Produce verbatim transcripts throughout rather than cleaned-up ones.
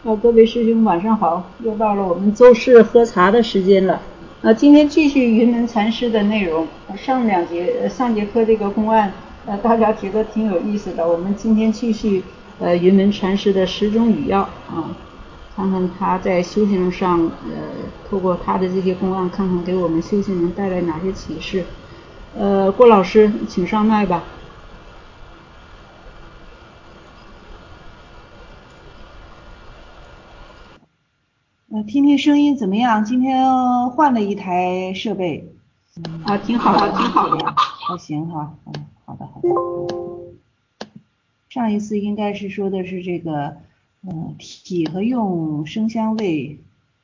啊，各位师兄晚上好，又到了我们周四喝茶的时间了。啊，今天继续云门禅师的内容。上两节上节课这个公案，呃，大家觉得挺有意思的。我们今天继续呃云门禅师的十种语要啊，看看他在修行上，呃，透过他的这些公案，看看给我们修行人带来哪些启示。呃，郭老师，请上麦吧。 呃，听听声音怎么样？今天换了一台设备， 嗯、啊，挺好的，挺好的， 还行哈。嗯，好的，好的。上一次应该是说的是这个，嗯，体和用声香味。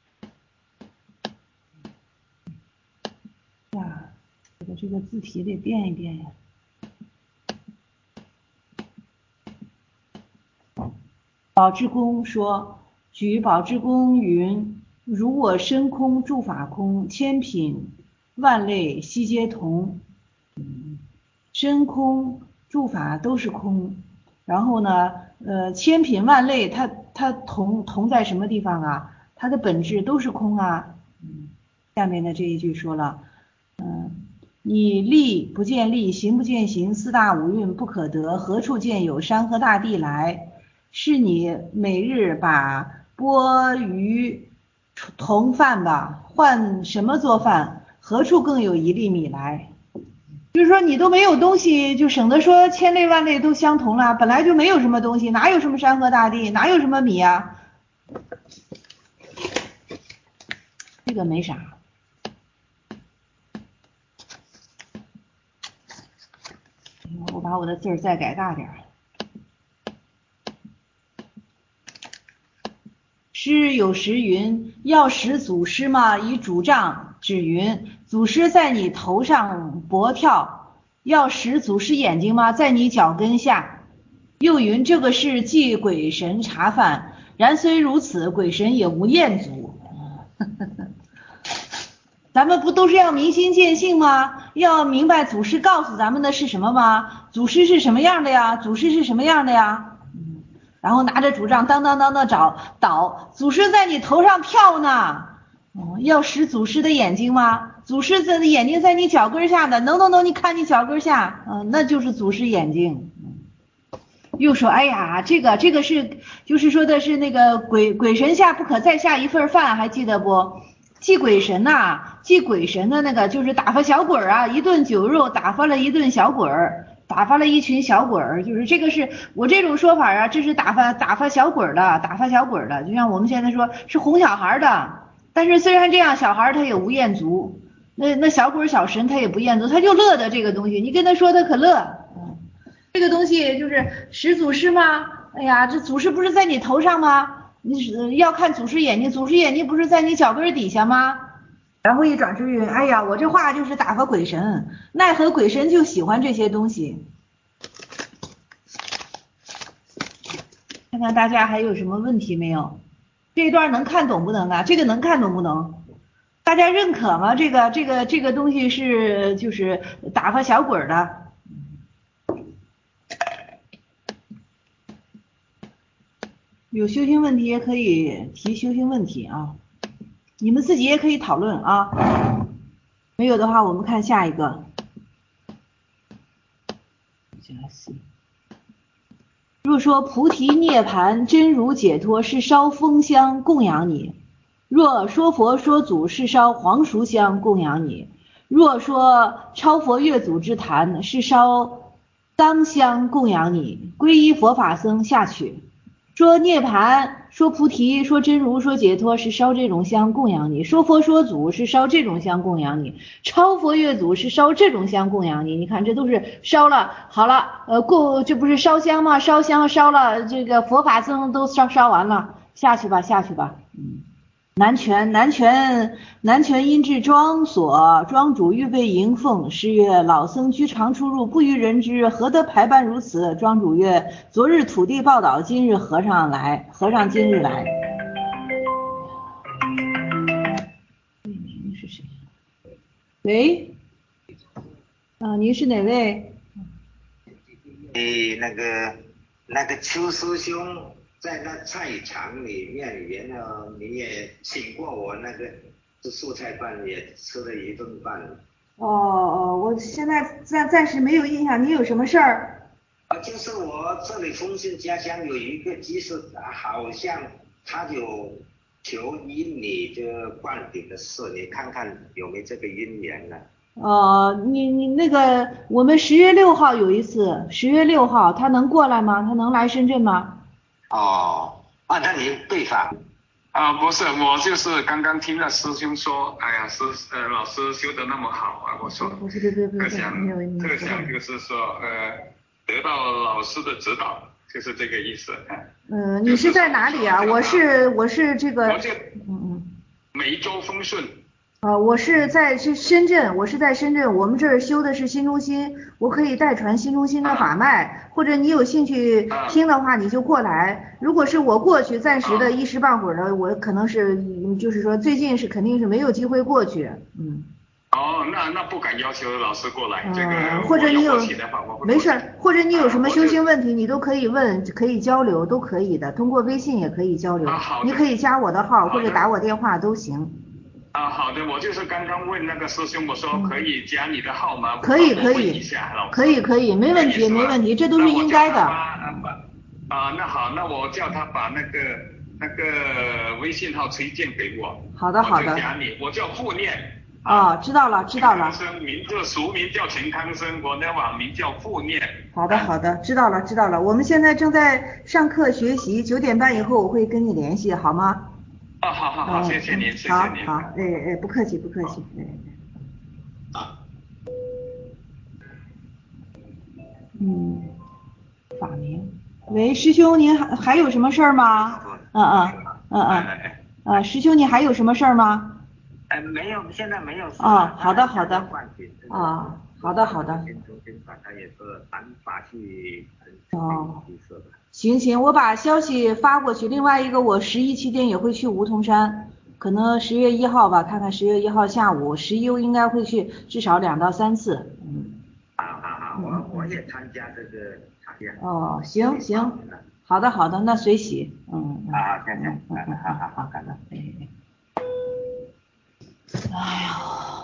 呀，这个这个字体得变一变呀。宝志公说，举宝志公云：如我身空，诸法空，千品万类悉皆同。身空，诸法都是空。然后呢，呃，千品万类，它它同同在什么地方啊？它的本质都是空啊。下面的这一句说了，嗯，你力不见力，行不见行，四大五蕴不可得，何处见有山河大地来？是你每日把钵盂同饭吧，换什么做饭？何处更有一粒米来？就是说你都没有东西，就省得说千类万类都相同了，本来就没有什么东西，哪有什么山河大地，哪有什么米啊？这个没啥。我把我的字儿再改大点儿。诗有时云：要识祖师嘛，以拄杖指云，祖师在你头上搏跳；要识祖师眼睛吗，在你脚跟下。又云：这个是祭鬼神茶饭，然虽如此，鬼神也无厌足。咱们不都是要明心见性吗？要明白祖师告诉咱们的是什么吗？祖师是什么样的呀？祖师是什么样的呀？然后拿着拄杖当当当的找倒，祖师在你头上跳呢。哦，要识祖师的眼睛吗？祖师的眼睛在你脚跟下的，能能能，你看你脚跟下，嗯，那就是祖师眼睛。又说，哎呀，这个这个是，就是说的是那个鬼鬼神下不可再下一份饭，还记得不？祭鬼神呐、啊，祭鬼神的那个就是打发小鬼儿啊，一顿酒肉打发了一顿小鬼儿，打发了一群小鬼儿，就是这个是我这种说法啊，这是打发打发小鬼儿的，打发小鬼儿的，就像我们现在说是哄小孩的，但是虽然这样，小孩他也无厌足，那那小鬼小神他也不厌足，他就乐的这个东西，你跟他说他可乐。这个东西就是识祖师吗？哎呀，这祖师不是在你头上吗？你要看祖师眼睛，祖师眼睛不是在你脚跟底下吗？然后一转之云，哎呀，我这话就是打发鬼神，奈何鬼神就喜欢这些东西。看看大家还有什么问题没有？这一段能看懂不能啊？这个能看懂不能？大家认可吗？这个这个这个东西是就是打发小鬼的。有修行问题也可以提修行问题啊，你们自己也可以讨论啊。没有的话，我们看下一个。若说菩提涅盘真如解脱是烧风香供养你，若说佛说祖是烧黄熟香供养你，若说超佛越祖之坛是烧当香供养你，皈依佛法僧下去。说涅盘，说菩提，说真如，说解脱是烧这种香供养你；说佛说祖是烧这种香供养你；超佛越祖是烧这种香供养你。你看，这都是烧了，好了，呃，供这不是烧香吗？烧香烧了，这个佛法僧都烧烧完了，下去吧，下去吧。嗯。南泉南泉南泉因至庄所，庄主预备迎奉。是曰：老僧居常出入，不于人知，何得排班如此？庄主曰：昨日土地报道，今日和尚来，和尚今日来。您是谁？喂，啊，您是哪位？ 诶，那个那个邱师兄在那菜场里面，然后你也请过我那个吃素菜饭，也吃了一顿饭。 哦哦，我现在暂暂时没有印象，你有什么事儿？ 啊，就是我这里丰盛家乡有一个居士，好像他有求医你这灌顶的事，你看看有没有这个姻缘呢？ 哦，你你那个，我们十月六号有一次，十月六号他能过来吗？他能来深圳吗？ 哦，啊，那你对法？ 啊，不是，我就是刚刚听了师兄说，哎呀，师呃老师修得那么好啊，我说， 不是不是不是， 特想没有没有， 特想就是说呃得到老师的指导，就是这个意思。 嗯，你是在哪里啊？我是我是这个， 我就嗯嗯， 梅州丰顺。 啊，我是在是深圳，我是在深圳，我们这儿修的是新中心，我可以代传新中心的法脉，或者你有兴趣听的话，你就过来。如果是我过去，暂时的一时半会儿的，我可能是就是说最近是肯定是没有机会过去，嗯。 哦，那那不敢要求老师过来，这个或者你有没事，或者你有什么修行问题，你都可以问，可以交流，都可以的，通过微信也可以交流，你可以加我的号或者打我电话都行。 啊，好的，我就是刚刚问那个师兄，我说可以加你的号吗？ 可以可以，可以可以，没问题没问题，这都是应该的。 啊，那好，那我叫他把那个那个微信号推荐给我。 好的好的。 我就加你，我叫傅念。 啊，知道了知道了。 陈康生，名字俗名叫陈康生，我的网名叫傅念。 好的好的，知道了知道了，我们现在正在上课学习，九点半以后我会跟你联系，好吗？ 啊，好好好，谢谢您，谢谢您。 好，好，哎哎，不客气，不客气，哎。 啊。 嗯，法名。喂，师兄，您还还有什么事儿吗？嗯嗯嗯嗯。呃，师兄，你还有什么事儿吗？ 哎，没有，现在没有事。 哦，好的好的。啊，好的好的。 他也是反法去。 哦。行行，我把消息发过去。另外一个，我十一期间也会去梧桐山，可能十月一号吧，看看十月一号下午，十一应该会去至少两到三次。嗯。 好好好，我我也参加这个茶宴。 哦，行行，好的好的，那随喜。嗯嗯。 啊，谢谢。嗯嗯，好好好，感恩。 哎呀，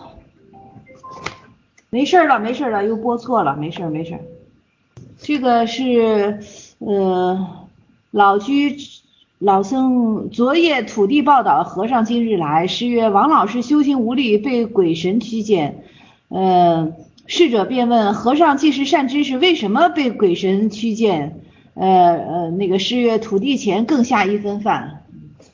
没事了没事了，又拨错了，没事没事。这个是呃老居老僧昨夜土地报道，和尚今日来。是曰王老师修行无力，被鬼神驱见。呃，侍者便问和尚既是善知识，为什么被鬼神驱见？呃呃，那个是曰土地前更下一分饭。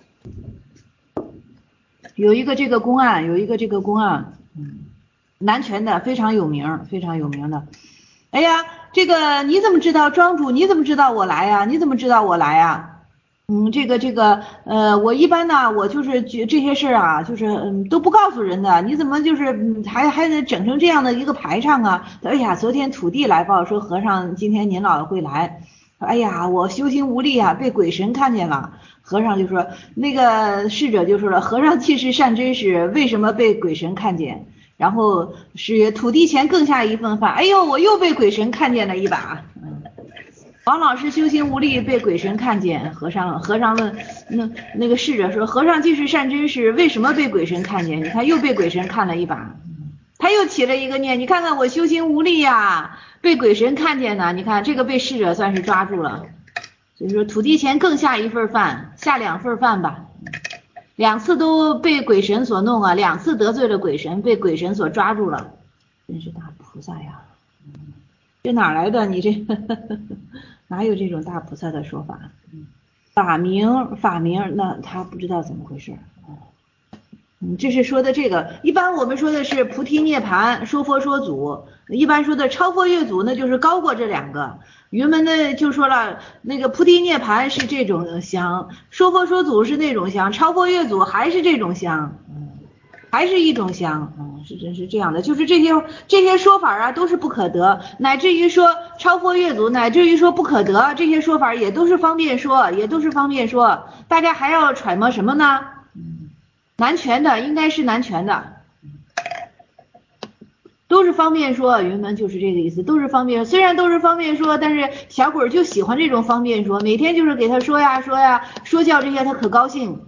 有一个这个公案，有一个这个公案，嗯，南拳的非常有名，非常有名的。哎呀，这个你怎么知道？庄主你怎么知道我来呀？你怎么知道我来呀？嗯，这个这个呃，我一般呢，我就是觉这些事啊，就是嗯都不告诉人的。你怎么就是嗯还还得整成这样的一个排场啊？哎呀，昨天土地来报说和尚今天您老会来。哎呀，我修行无力啊，被鬼神看见了。和尚就说，那个侍者就说了，和尚既是善知识，为什么被鬼神看见？然后是土地前更下一份饭。哎呦，我又被鬼神看见了一把。嗯，王老师修行无力，被鬼神看见。和尚和尚问那那个侍者说，和尚既是善知识，为什么被鬼神看见？你看又被鬼神看了一把。他又起了一个念，你看看我修行无力呀，被鬼神看见呢。你看这个被侍者算是抓住了。所以说土地前更下一份饭，下两份饭吧。两次都被鬼神所弄啊，两次得罪了鬼神，被鬼神所抓住了。真是大菩萨呀！这哪来的？你这呵呵呵哪有这种大菩萨的说法？法名法名，那他不知道怎么回事。嗯，这是说的这个，一般我们说的是菩提涅槃，说佛说祖，一般说的超佛越祖，那就是高过这两个。云门呢就说了，那个菩提涅槃是这种香，说佛说祖是那种香，超佛越祖还是这种香，嗯，还是一种香，嗯，是真是这样的，就是这些这些说法啊都是不可得，乃至于说超佛越祖，乃至于说不可得，这些说法也都是方便说，也都是方便说，大家还要揣摩什么呢？南拳的应该是南拳的。 都是方便说，云门就是这个意思，都是方便，虽然都是方便说，但是小鬼就喜欢这种方便说，每天就是给他说呀说呀说教这些，他可高兴。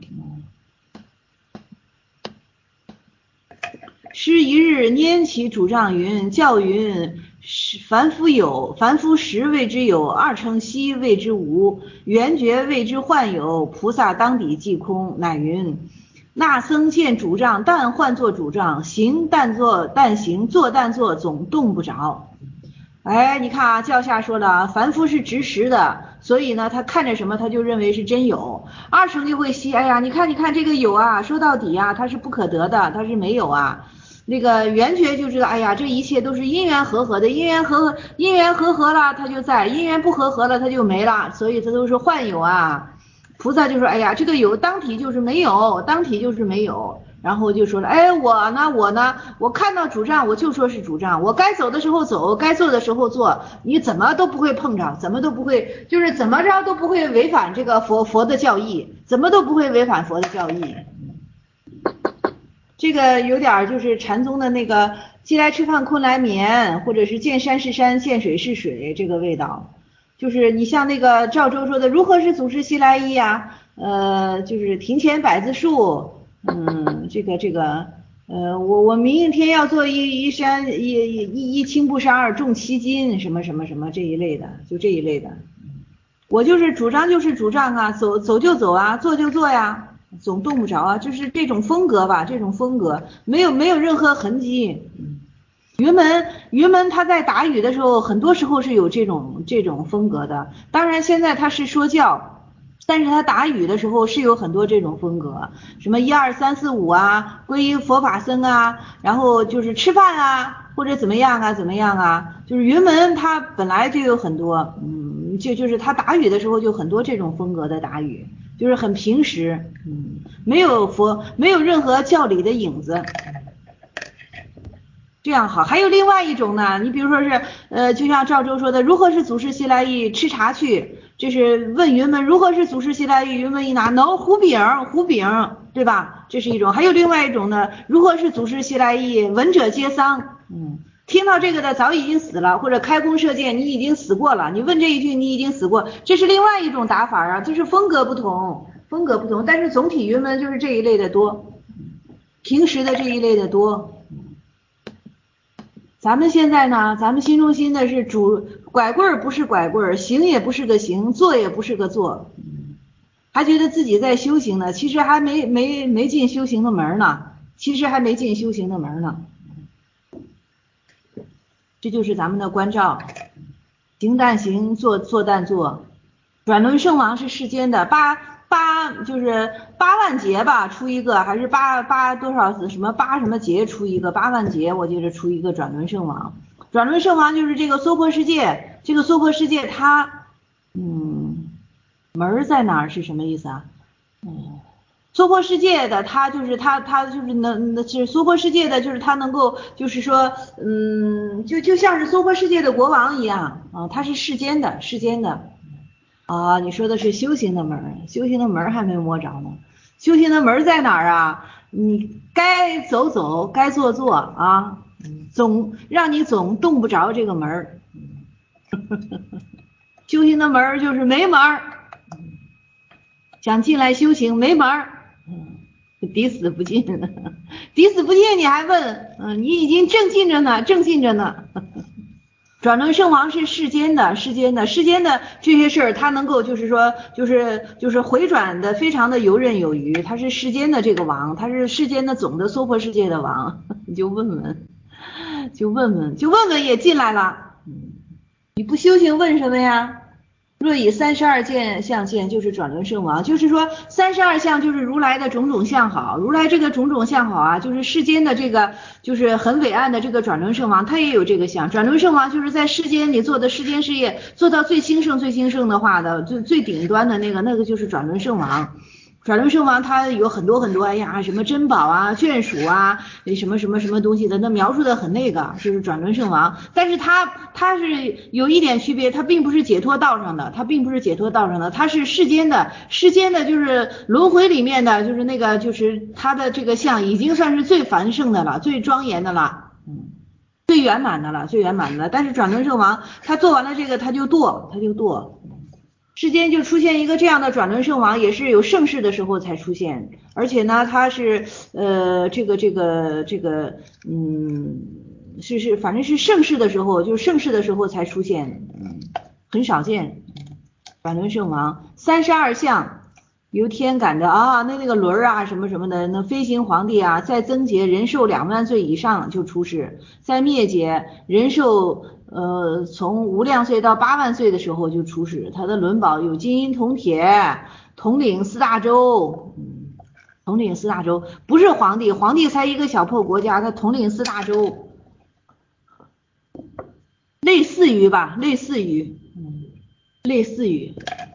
师一日拈其主杖云，教云凡夫有，凡夫实谓之有，二乘希谓之无，圆觉谓之幻有，菩萨当抵即空。乃云那僧见主杖，但换作主杖，行但做但行，坐但坐，总动不着。哎，你看啊，教下说了，凡夫是执实的，所以呢，他看着什么他就认为是真有。二乘就会希，哎呀，你看你看这个有啊，说到底啊，它是不可得的，它是没有啊。那个圆觉就知道，哎呀，这一切都是因缘和合的，因缘和合，因缘和合了，它就在；因缘不和合了，它就没了，所以它都是幻有啊。菩萨就说，哎呀，这个有当体就是没有，当体就是没有。然后就说了，哎，我呢，我呢，我看到主杖，我就说是主杖，我该走的时候走，该做的时候做，你怎么都不会碰着，怎么都不会，就是怎么着都不会违反这个佛佛的教义，怎么都不会违反佛的教义。这个有点就是禅宗的那个饥来吃饭困来眠，或者是见山是山见水是水这个味道。就是你像那个赵州说的如何是祖师西来意啊，呃就是庭前百子树，嗯这个这个呃我我明天要做一一山一一一青布衫重七斤什么什么什么这一类的，就这一类的。我就是主张就是主张啊，走走就走啊，做就做呀，总动不着啊，就是这种风格吧，这种风格没有没有任何痕迹。云门云门他在打语的时候，很多时候是有这种这种风格的。当然现在他是说教，但是他打语的时候是有很多这种风格，什么一二三四五啊，皈依佛法僧啊，然后就是吃饭啊，或者怎么样啊怎么样啊，就是云门他本来就有很多，嗯，就就是他打语的时候就很多这种风格的打语。就是很平实，嗯，没有佛，没有任何教理的影子，这样好。还有另外一种呢，你比如说是，呃，就像赵州说的，如何是祖师西来意？吃茶去，这是问云门如何是祖师西来意？云门一拿，能糊饼，糊饼，对吧？这是一种。还有另外一种呢，如何是祖师西来意？闻者皆丧，嗯。听到这个的早已经死了，或者开弓射箭，你已经死过了。你问这一句，你已经死过，这是另外一种打法啊，就是风格不同，风格不同。但是总体云门就是这一类的多，平时的这一类的多。咱们现在呢，咱们心中心的是主拐棍儿不是拐棍儿，行也不是个行，坐也不是个坐，还觉得自己在修行呢，其实还没没没进修行的门呢，其实还没进修行的门呢。这就是咱们的关照，行但行，坐坐但坐。转轮圣王是世间的，八八就是八万劫吧，出一个，还是八八多少什么八什么劫出一个，八万劫我记得出一个转轮圣王。转轮圣王就是这个娑婆世界，这个娑婆世界它，嗯，门在哪儿是什么意思啊？嗯。娑婆世界的他就是他他就是能是娑婆世界的就是他能够就是说嗯就就像是娑婆世界的国王一样啊，他是世间的世间的啊。你说的是修行的门，修行的门还没摸着呢。修行的门在哪儿啊？你该走走，该坐坐啊，总让你总动不着这个门。修行的门就是没门，想进来修行没门。抵死不进，抵死不进，你还问？嗯，你已经正进着呢，正进着呢。转轮圣王是世间的，世间的，世间的这些事儿，他能够就是说，就是就是回转的非常的游刃有余。他是世间的这个王，他是世间的总的娑婆世界的王。你就问问，就问问，就问问也进来了。你不修行问什么呀？若以三十二见相见，就是转轮圣王，就是说三十二相就是如来的种种相好，如来这个种种相好啊，就是世间的这个就是很伟岸的这个转轮圣王，他也有这个相。转轮圣王就是在世间你做的世间事业做到最兴盛最兴盛的话的最最顶端的那个那个就是转轮圣王。转轮圣王他有很多很多，哎呀，什么珍宝啊、眷属啊，什么什么什么东西的，那描述的很那个，就是转轮圣王。但是他他是有一点区别，他并不是解脱道上的，他并不是解脱道上的，他是世间的，世间的就是轮回里面的，就是那个就是他的这个相已经算是最繁盛的了，最庄严的了，嗯， 最圆满的了，最圆满的了。但是转轮圣王他做完了这个他就堕，他就堕。世间就出现一个这样的转轮圣王，也是有盛世的时候才出现，而且呢，他是呃这个这个这个嗯是是反正是盛世的时候，就是盛世的时候才出现，嗯，很少见。转轮圣王三十二相。由天感的啊，那那个轮啊什么什么的，那飞行皇帝啊，在增劫人寿两万岁以上就出世，在灭劫人寿呃从无量岁到八万岁的时候就出世。他的轮宝有金银铜铁，统领四大洲，嗯，统领四大洲，不是皇帝，皇帝才一个小破国家，他统领四大洲，类似于吧，类似于，嗯，类似于。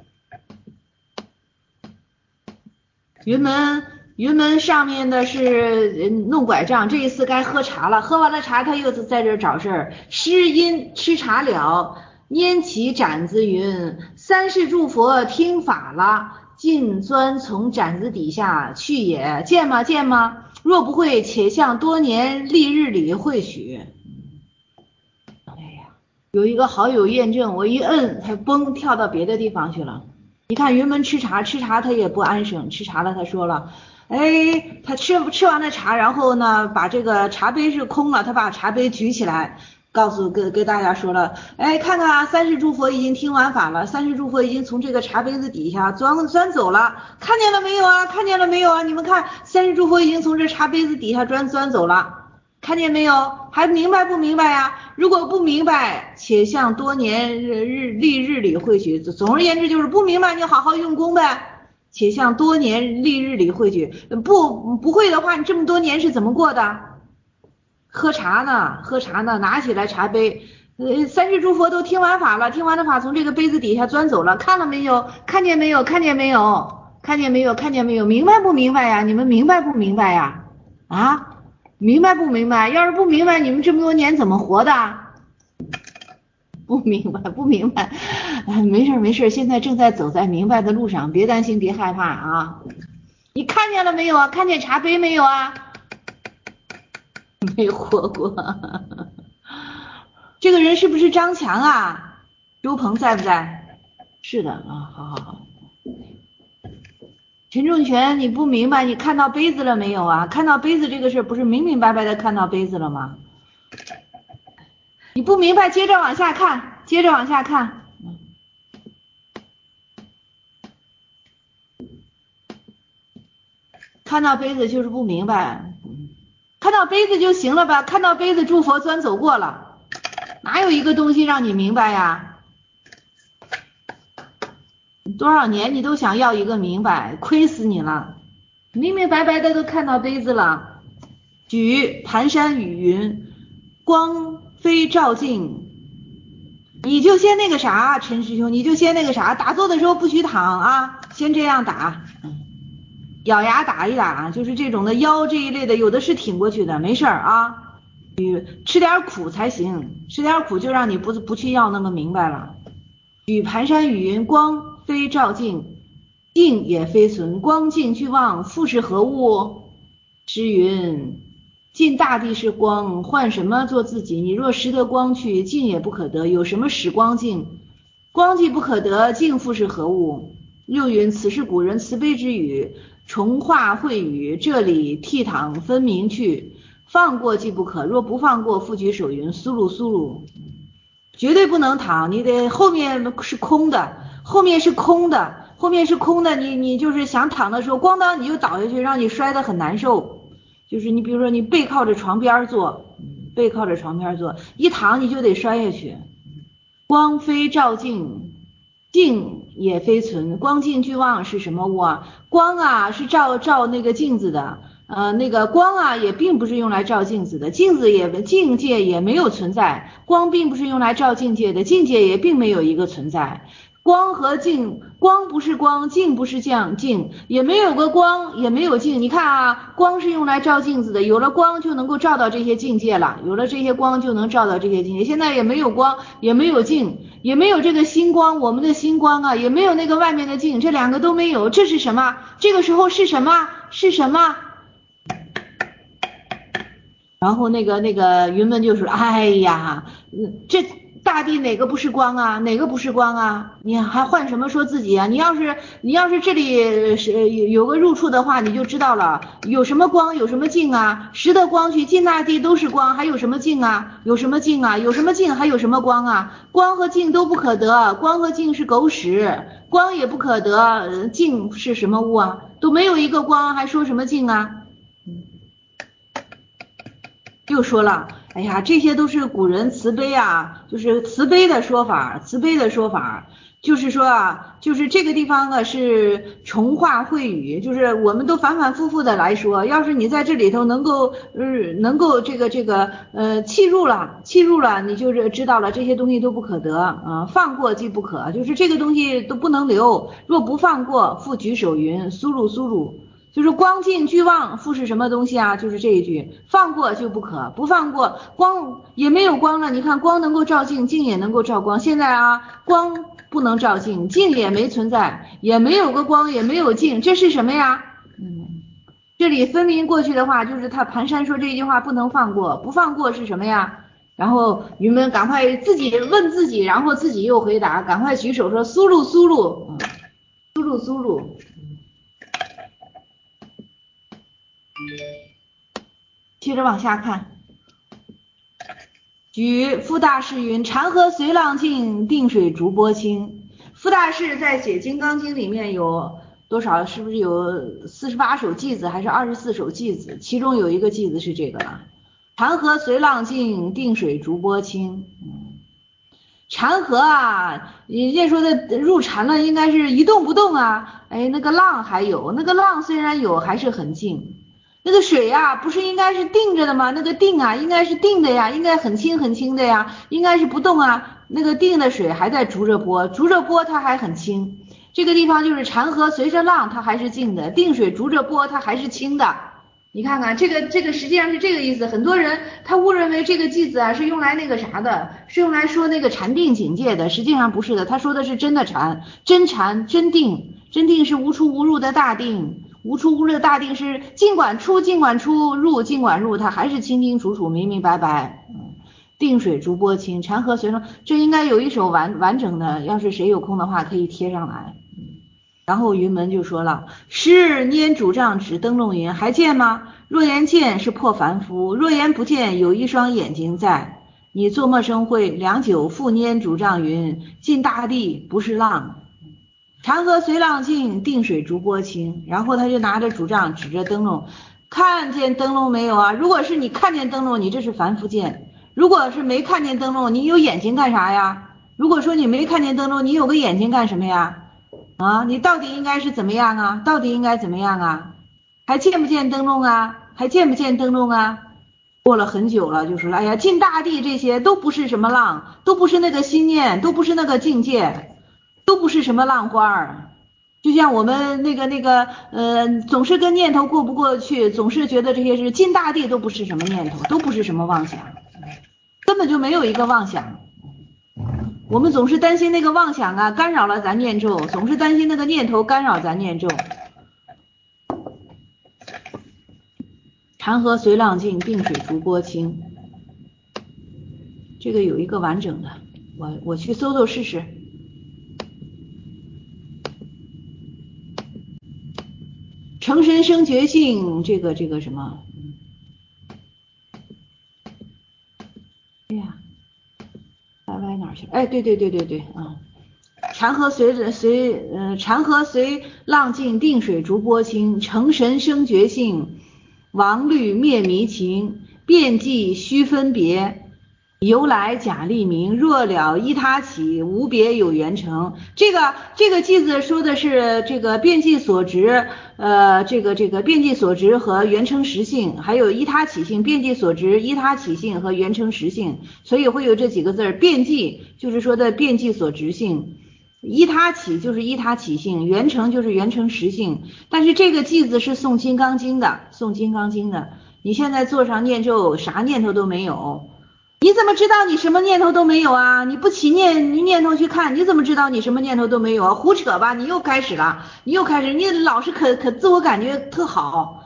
云门云门上面的是弄拐杖，这一次该喝茶了，喝完了茶他又在这找事儿。诗因吃茶了，拈起盏子云：三世诸佛听法了，尽钻从盏子底下去也。见吗见吗？若不会，且向多年历日里会许。哎呀，有一个好友验证，我一摁，他嘣跳到别的地方去了。你看云门吃茶，吃茶他也不安生，吃茶了他说了，哎，他吃吃完了茶，然后呢，把这个茶杯是空了，他把茶杯举起来，告诉跟跟大家说了，哎，看看啊，三世诸佛已经听完法了，三世诸佛已经从这个茶杯子底下钻钻走了，看见了没有啊？看见了没有啊？你们看，三世诸佛已经从这茶杯子底下钻钻走了。看见没有？还明白不明白呀？如果不明白，且向多年日日历日里会许。总而言之就是不明白，你好好用功呗。且向多年历日里会许。不不会的话，你这么多年是怎么过的？喝茶呢，喝茶呢，拿起来茶杯。呃，三世诸佛都听完法了，听完了法从这个杯子底下钻走了，看了没有？看见没有？看见没有？看见没有？看见没有？明白不明白呀？你们明白不明白呀？啊？明白不明白？要是不明白，你们这么多年怎么活的？不明白，不明白，哎，没事没事，现在正在走在明白的路上，别担心，别害怕啊！你看见了没有啊？看见茶杯没有啊？没活过。这个人是不是张强啊？周鹏在不在？是的啊，好好好。陈仲全，你不明白，你看到杯子了没有啊？看到杯子这个事不是明明白白的看到杯子了吗？你不明白，接着往下看，接着往下看。看到杯子就是不明白，看到杯子就行了吧？看到杯子诸佛钻走过了，哪有一个东西让你明白呀？多少年你都想要一个明白，亏死你了，明明白白的都看到杯子了。举盘山雨云，光飞照镜，你就先那个啥，陈师兄，你就先那个啥，打坐的时候不许躺啊，先这样打，咬牙打一打，就是这种的腰这一类的，有的是挺过去的，没事儿啊，吃点苦才行，吃点苦就让你不不去要那么明白了。举盘山雨云，光非照镜，镜也非存，光镜俱忘，复是何物？诗云：尽大地是光，换什么做自己？你若识得光去，镜也不可得，有什么使光镜？光既不可得，镜复是何物？又云：此是古人慈悲之语，重化秽语，这里倜傥分明去，放过既不可，若不放过，复举手云：苏鲁苏鲁。绝对不能躺，你得后面是空的，后面是空的，后面是空的，你你就是想躺的时候，咣当你就倒下去，让你摔得很难受。就是你比如说你背靠着床边坐，背靠着床边坐，一躺你就得摔下去。光非照镜，镜也非存，光镜俱忘是什么物啊？光啊是照照那个镜子的。呃，那个光啊，也并不是用来照镜子的，镜子也境界也没有存在，光并不是用来照境界的，境界也并没有一个存在。光和镜，光不是光，镜不是镜，镜也没有个光，也没有镜。你看啊，光是用来照镜子的，有了光就能够照到这些境界了，有了这些光就能照到这些境界。现在也没有光，也没有镜，也没有这个星光，我们的星光啊，也没有那个外面的镜，这两个都没有，这是什么？这个时候是什么？是什么？ 然后那个那个云门就说，哎呀，这大地哪个不是光啊？哪个不是光啊？你还换什么说自己啊？你要是你要是这里是有个入处的话，你就知道了，有什么光，有什么镜啊？识得光去，尽大地都是光，还有什么镜啊？有什么镜啊？有什么镜，还有什么光啊？光和镜都不可得，光和镜是狗屎，光也不可得，镜是什么物啊？都没有一个光，还说什么镜啊？又说了，哎呀，这些都是古人慈悲啊，就是慈悲的说法，慈悲的说法，就是说啊，就是这个地方啊是重话秽语，就是我们都反反复复的来说，要是你在这里头能够，呃，能够这个这个，呃，契入了，契入了，你就是知道了这些东西都不可得啊、呃，放过即不可，就是这个东西都不能留，若不放过，复举手云，苏鲁苏鲁。就是光镜俱忘，复是什么东西啊？就是这一句，放过就不可，不放过，光也没有光了。你看，光能够照镜，镜也能够照光。现在啊，光不能照镜，镜也没存在，也没有个光，也没有镜，这是什么呀？嗯，这里分明过去的话，就是他盘山说这句话不能放过，不放过是什么呀？然后云门赶快自己问自己，然后自己又回答，赶快举手说苏路苏路，嗯，苏路苏路。接着往下看，举傅大士云：长河随浪静，定水逐波清。傅大士在写《金刚经》里面有多少？是不是有四十八首偈子，还是二十四首偈子？其中有一个偈子是这个了：长河随浪静，定水逐波清。嗯，禅河啊，人家说的入禅了，应该是一动不动啊。哎，那个浪还有，那个浪虽然有，还是很静。那个水呀，不是应该是定着的吗？那个定啊，应该是定的呀，应该很轻很轻的呀，应该是不动啊。那个定的水还在逐着波，逐着波它还很轻。这个地方就是禅河随着浪，它还是静的；定水逐着波，它还是轻的。你看看这个这个实际上是这个意思。很多人他误认为这个句子啊是用来那个啥的，是用来说那个禅定境界的，实际上不是的。他说的是真的禅，真禅真定，真定是无出无入的大定。无出无入的大定是尽管出尽管出，入尽管入，它还是清清楚楚明明白白。嗯，定水逐波清，禅河随浪，这应该有一首完完整的，要是谁有空的话可以贴上来。然后云门就说了，时日拈拄杖指灯笼云，还见吗？若言见是破凡夫，若言不见有一双眼睛在。你做陌生会，良久复拈拄杖云，尽大地不是浪。长河随浪静，定水逐波清。然后他就拿着拄杖指着灯笼，看见灯笼没有啊？如果是你看见灯笼，你这是凡夫见；如果是没看见灯笼，你有眼睛干啥呀？如果说你没看见灯笼，你有个眼睛干什么呀？啊，你到底应该是怎么样啊？到底应该怎么样啊？还见不见灯笼啊？还见不见灯笼啊？过了很久了，就说了，哎呀，尽大地这些都不是什么浪，都不是那个心念，都不是那个境界，都不是什么浪花儿。就像我们那个那个呃，总是跟念头过不过去，总是觉得这些是尽大地都不是什么念头，都不是什么妄想，根本就没有一个妄想。我们总是担心那个妄想啊干扰了咱念咒，总是担心那个念头干扰咱念咒。长河随浪静，定水逐波清。这个有一个完整的，我我去搜搜试试。成神生觉性，这个这个什么？哎呀，歪歪哪儿去了？哎，对对对对对啊！长河随随呃，长河随浪静，定水逐波清。成神生觉性，王律灭迷情，遍计须分别。由来假立名，若了依他起，无别有缘成。这个这个句子说的是这个遍计所执，呃，这个这个遍计所执和缘成实性，还有依他起性，遍计所执、依他起性和缘成实性，所以会有这几个字儿。遍计就是说的遍计所执性，依他起就是依他起性，缘成就是缘成实性。但是这个句子是诵金刚经的，诵金刚经的。你现在坐上念咒，啥念头都没有。你怎么知道你什么念头都没有啊？你不起念你念头去看，你怎么知道你什么念头都没有啊？胡扯吧，你又开始了，你又开始，你老是可可自我感觉特好，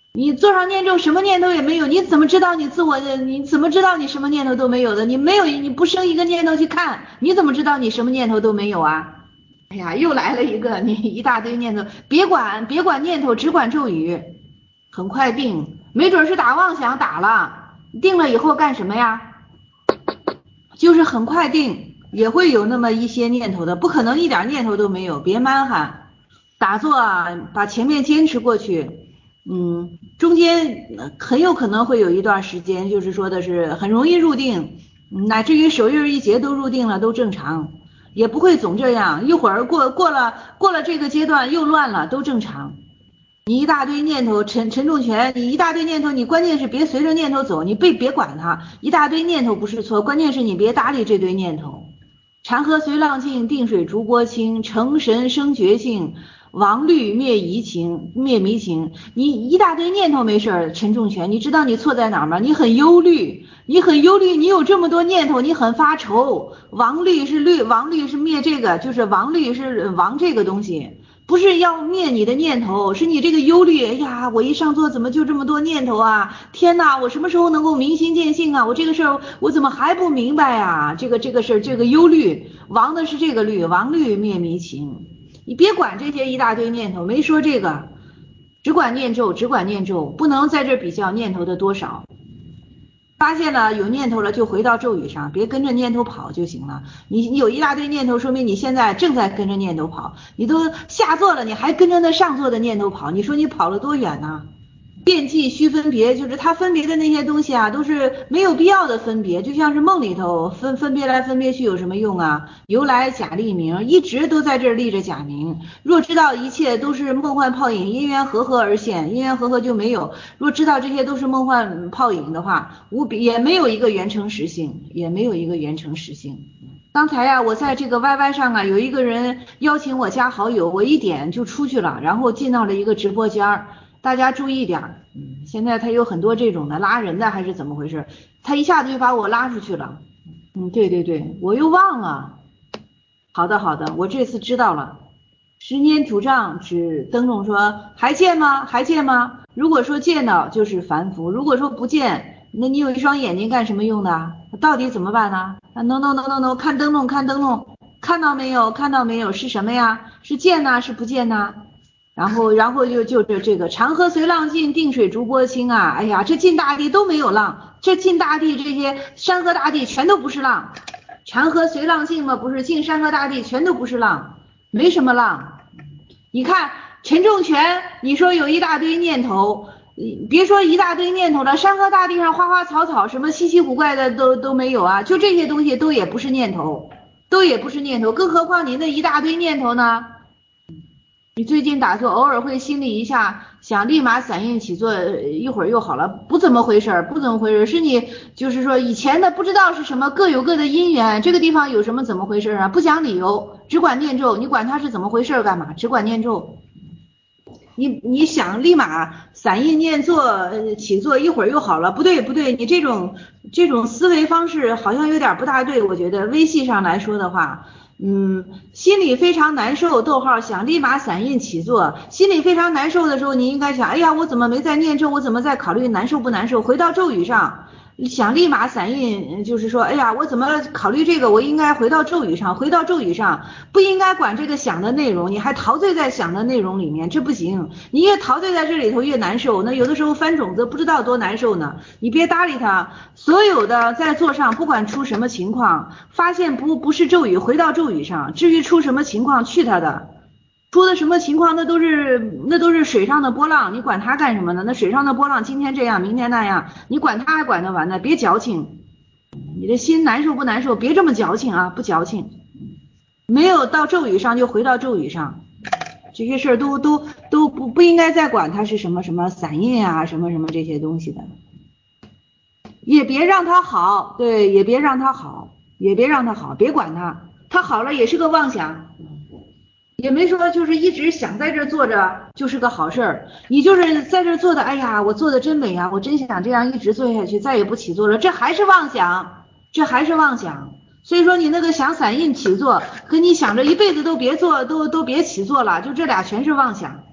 你坐上念咒什么念头也没有，你怎么知道你自我的？你怎么知道你什么念头都没有的？你没有，你不生一个念头去看，你怎么知道你什么念头都没有啊？哎呀，又来了一个，你一大堆念头，别管别管念头，只管咒语，很快定，没准是打妄想打了，定了以后干什么呀？就是很快定，也会有那么一些念头的，不可能一点念头都没有，别蛮喊，打坐啊，把前面坚持过去。嗯，中间很有可能会有一段时间，就是说的是很容易入定，乃至于手印一结都入定了，都正常，也不会总这样，一会儿过过了过了这个阶段又乱了，都正常。你一大堆念头，陈陈重拳，你一大堆念头，你关键是别随着念头走，你别别管它，一大堆念头不是错，关键是你别搭理这堆念头。长河随浪静，定水逐波清，成神生觉性，王虑灭疑情，灭迷情。你一大堆念头没事，陈重拳，你知道你错在哪儿吗？你很忧虑，你很忧虑，你有这么多念头，你很发愁。王虑是虑，王虑是灭这个，就是王虑是王这个东西，不是要灭你的念头，是你这个忧虑。哎呀，我一上座怎么就这么多念头啊？天哪，我什么时候能够明心见性啊？我这个事儿我怎么还不明白啊？这个这个事儿，这个忧虑，王的是这个虑，王虑灭迷情。你别管这些一大堆念头，没说这个，只管念咒，只管念咒，不能在这比较念头的多少。发现了有念头了，就回到咒语上，别跟着念头跑就行了。你你有一大堆念头，说明你现在正在跟着念头跑。你都下座了，你还跟着那上座的念头跑，你说你跑了多远呢？遍计须分别，就是他分别的那些东西啊，都是没有必要的分别，就像是梦里头分分别来分别去有什么用啊？由来假立名，一直都在这儿立着假名。若知道一切都是梦幻泡影，因缘和合而现，因缘和合就没有。若知道这些都是梦幻泡影的话，无比也没有一个原成实性，也没有一个原成实性。刚才呀、啊，我在这个 Y Y 上啊，有一个人邀请我加好友，我一点就出去了，然后进到了一个直播间儿。大家注意点，嗯，现在他有很多这种的拉人的还是怎么回事？他一下子就把我拉出去了。嗯，对对对，我又忘了。好的好的，我这次知道了。十年主杖指灯笼说还见吗？还见吗？如果说见到就是凡夫，如果说不见，那你有一双眼睛干什么用的？到底怎么办呢？啊 no no no no no， 看灯笼看灯笼，看到没有？看到没有？是什么呀？是见呐？是不见呐？然后，然后就就这这个长河随浪静，定水逐波清啊！哎呀，这晋大地都没有浪，这晋大地这些山河大地全都不是浪，长河随浪静嘛，不是晋山河大地全都不是浪，没什么浪。你看陈重拳，你说有一大堆念头，别说一大堆念头了，山河大地上花花草草什么稀奇古怪的都都没有啊，就这些东西都也不是念头，都也不是念头，更何况你那一大堆念头呢？你最近打坐偶尔会心里一下想立马散印起坐，一会儿又好了，不怎么回事，不怎么回事，是你就是说以前的不知道是什么，各有各的因缘，这个地方有什么怎么回事啊？不讲理由，只管念咒，你管它是怎么回事干嘛？只管念咒。你你想立马散印念坐起坐，一会儿又好了，不对不对，你这种这种思维方式好像有点不大对，我觉得微细上来说的话。嗯，心里非常难受，逗号想立马散印起坐，心里非常难受的时候，你应该想，哎呀，我怎么没在念咒？我怎么在考虑难受不难受？回到咒语上，想立马散印，就是说，哎呀，我怎么考虑这个？我应该回到咒语上，回到咒语上，不应该管这个想的内容，你还陶醉在想的内容里面，这不行。你越陶醉在这里头越难受，那有的时候翻种子不知道多难受呢。你别搭理他，所有的在座上不管出什么情况，发现不不是咒语，回到咒语上。至于出什么情况，去他的。出的什么情况，那都是那都是水上的波浪，你管它干什么呢？那水上的波浪今天这样明天那样，你管它还管得完呢？别矫情，你的心难受不难受？别这么矫情啊，不矫情。没有到咒语上就回到咒语上，这些事儿都都都不不应该再管它是什么什么散印啊，什么什么这些东西的，也别让它好，对，也别让它好，也别让它好，别管它，它好了也是个妄想。也没说就是一直想在这坐着就是个好事儿，你就是在这坐的，哎呀，我坐的真美呀，我真想这样一直坐下去，再也不起坐了，这还是妄想，这还是妄想。所以说你那个想散印起坐，和你想着一辈子都别坐，都都别起坐了，就这俩全是妄想。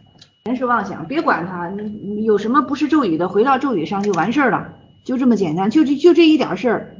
全是妄想，别管它，有什么不是咒语的，回到咒语上就完事儿了，就这么简单，就这就这一点事儿。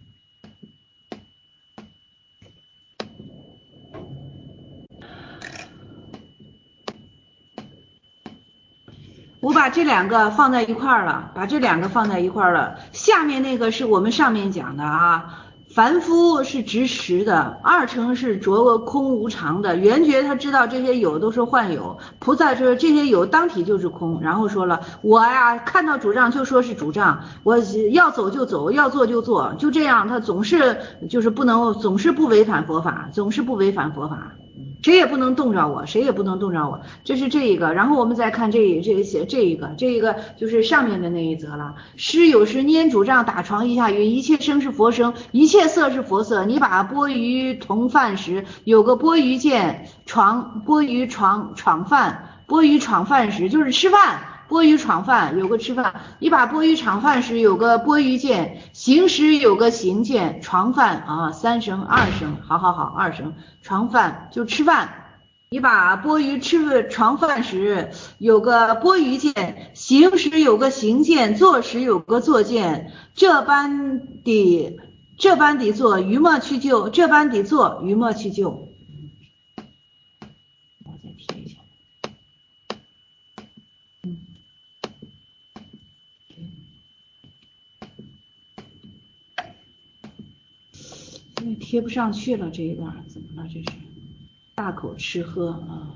我把这两个放在一块儿了，把这两个放在一块儿了。下面那个是我们上面讲的啊，凡夫是执实的，二乘是着空无常的。圆觉他知道这些有都是幻有，菩萨说这些有当体就是空。然后说了，我呀看到主障就说是主障，我要走就走，要做就做，就这样，他总是就是不能，总是不违反佛法，总是不违反佛法。谁也不能动着我，谁也不能动着我，这是这一个。然后我们再看这这些这一个，这一个就是上面的那一则了。师有时拈主杖打床一下云，一切声是佛声，一切色是佛色。你把钵盂同饭时，有个钵盂见床，钵盂床闯饭，钵盂闯饭时就是吃饭。钵盂闯饭有个吃饭，你把钵盂闯饭时有个钵盂见，行时有个行见，闯饭啊三声二声，好好好二声，闯饭就吃饭。你把钵盂吃闯饭时有个钵盂见，行时有个行见，坐时有个坐见，这般的这般的做于末去就，这般的做于末去就。我再贴一下。因为贴不上去了这一段，怎么了？这是大口吃喝啊！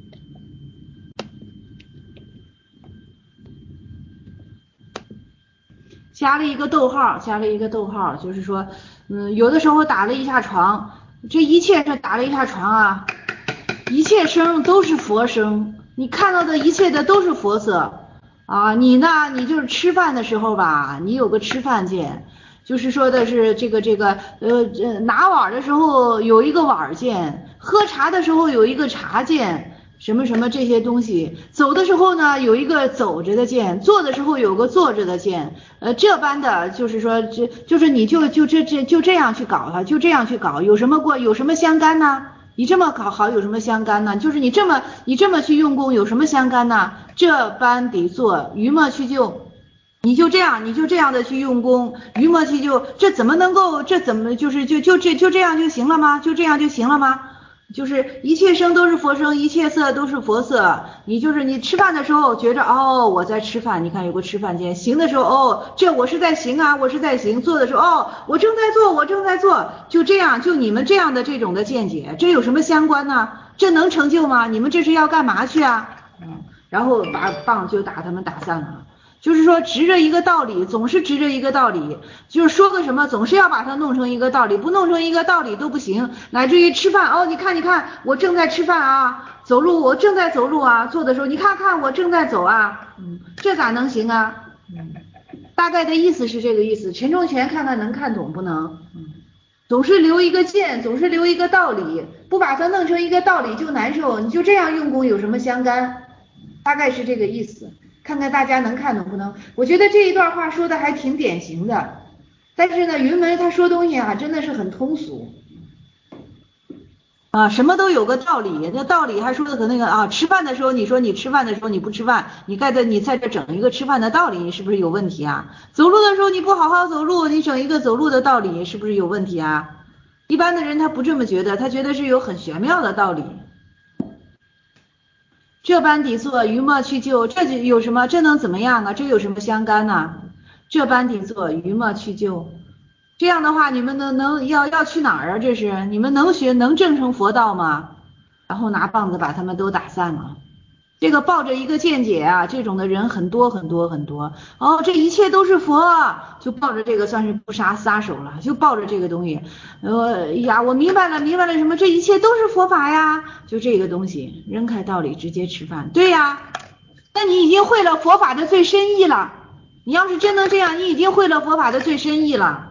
加了一个逗号，加了一个逗号，就是说，嗯，有的时候打了一下床，这一切是打了一下床啊，一切声都是佛声，你看到的一切的都是佛色啊！你呢，你就是吃饭的时候吧，你有个吃饭见。就是说的是这个这个呃拿碗的时候有一个碗见，喝茶的时候有一个茶见，什么什么这些东西，走的时候呢有一个走着的见，坐的时候有个坐着的见，呃这般的就是说这就是你就就这这就这样去搞它，就这样去搞，有什么过有什么相干呢？你这么搞好有什么相干呢？就是你这么你这么去用功有什么相干呢？这般的做于末去就。你就这样，你就这样的去用功，于末去就，这怎么能够，这怎么就是就就这就这样就行了吗？就这样就行了吗？就是一切声都是佛声，一切色都是佛色。你就是你吃饭的时候觉着哦我在吃饭，你看有个吃饭间，行的时候哦这我是在行啊，我是在行，做的时候哦我正在做，我正在做，就这样，就你们这样的这种的见解，这有什么相关呢？这能成就吗？你们这是要干嘛去啊？嗯，然后把棒就打他们打散了。就是说执着一个道理，总是执着一个道理，就是说个什么总是要把它弄成一个道理，不弄成一个道理都不行。乃至于吃饭哦，你看你看我正在吃饭啊，走路我正在走路啊，做的时候你看看我正在走啊，嗯，这咋能行啊？嗯，大概的意思是这个意思。陈仲全看看能看懂不能？嗯，总是留一个见，总是留一个道理，不把它弄成一个道理就难受，你就这样用功有什么相干？大概是这个意思。看看大家能看懂不能？我觉得这一段话说的还挺典型的，但是呢，云门他说东西啊，真的是很通俗啊，什么都有个道理，这道理还说的和那个啊，吃饭的时候你说你吃饭的时候你不吃饭，你在这你在这整一个吃饭的道理，是不是有问题啊？走路的时候你不好好走路，你整一个走路的道理，是不是有问题啊？一般的人他不这么觉得，他觉得是有很玄妙的道理。这般底做于末去就，这就有什么？这能怎么样啊？这有什么相干呢、啊？这般底做于末去就，这样的话，你们能能要要去哪儿啊？这是你们能学能证成佛道吗？然后拿棒子把他们都打散了。这个抱着一个见解啊，这种的人很多很多很多。哦，这一切都是佛，就抱着这个算是不杀撒手了，就抱着这个东西。呃呀，我明白了，明白了什么？这一切都是佛法呀，就这个东西，扔开道理，直接吃饭。对呀，那你已经会了佛法的最深意了。你要是真能这样，你已经会了佛法的最深意了。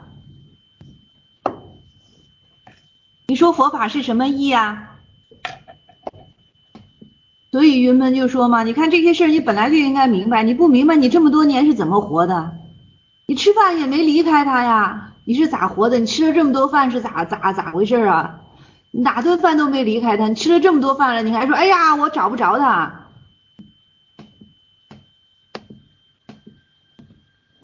你说佛法是什么意啊？所以云门就说嘛，你看这些事儿你本来就应该明白，你不明白你这么多年是怎么活的？你吃饭也没离开他呀，你是咋活的？你吃了这么多饭是咋咋咋回事啊？你哪顿饭都没离开他，你吃了这么多饭了，你还说哎呀我找不着他？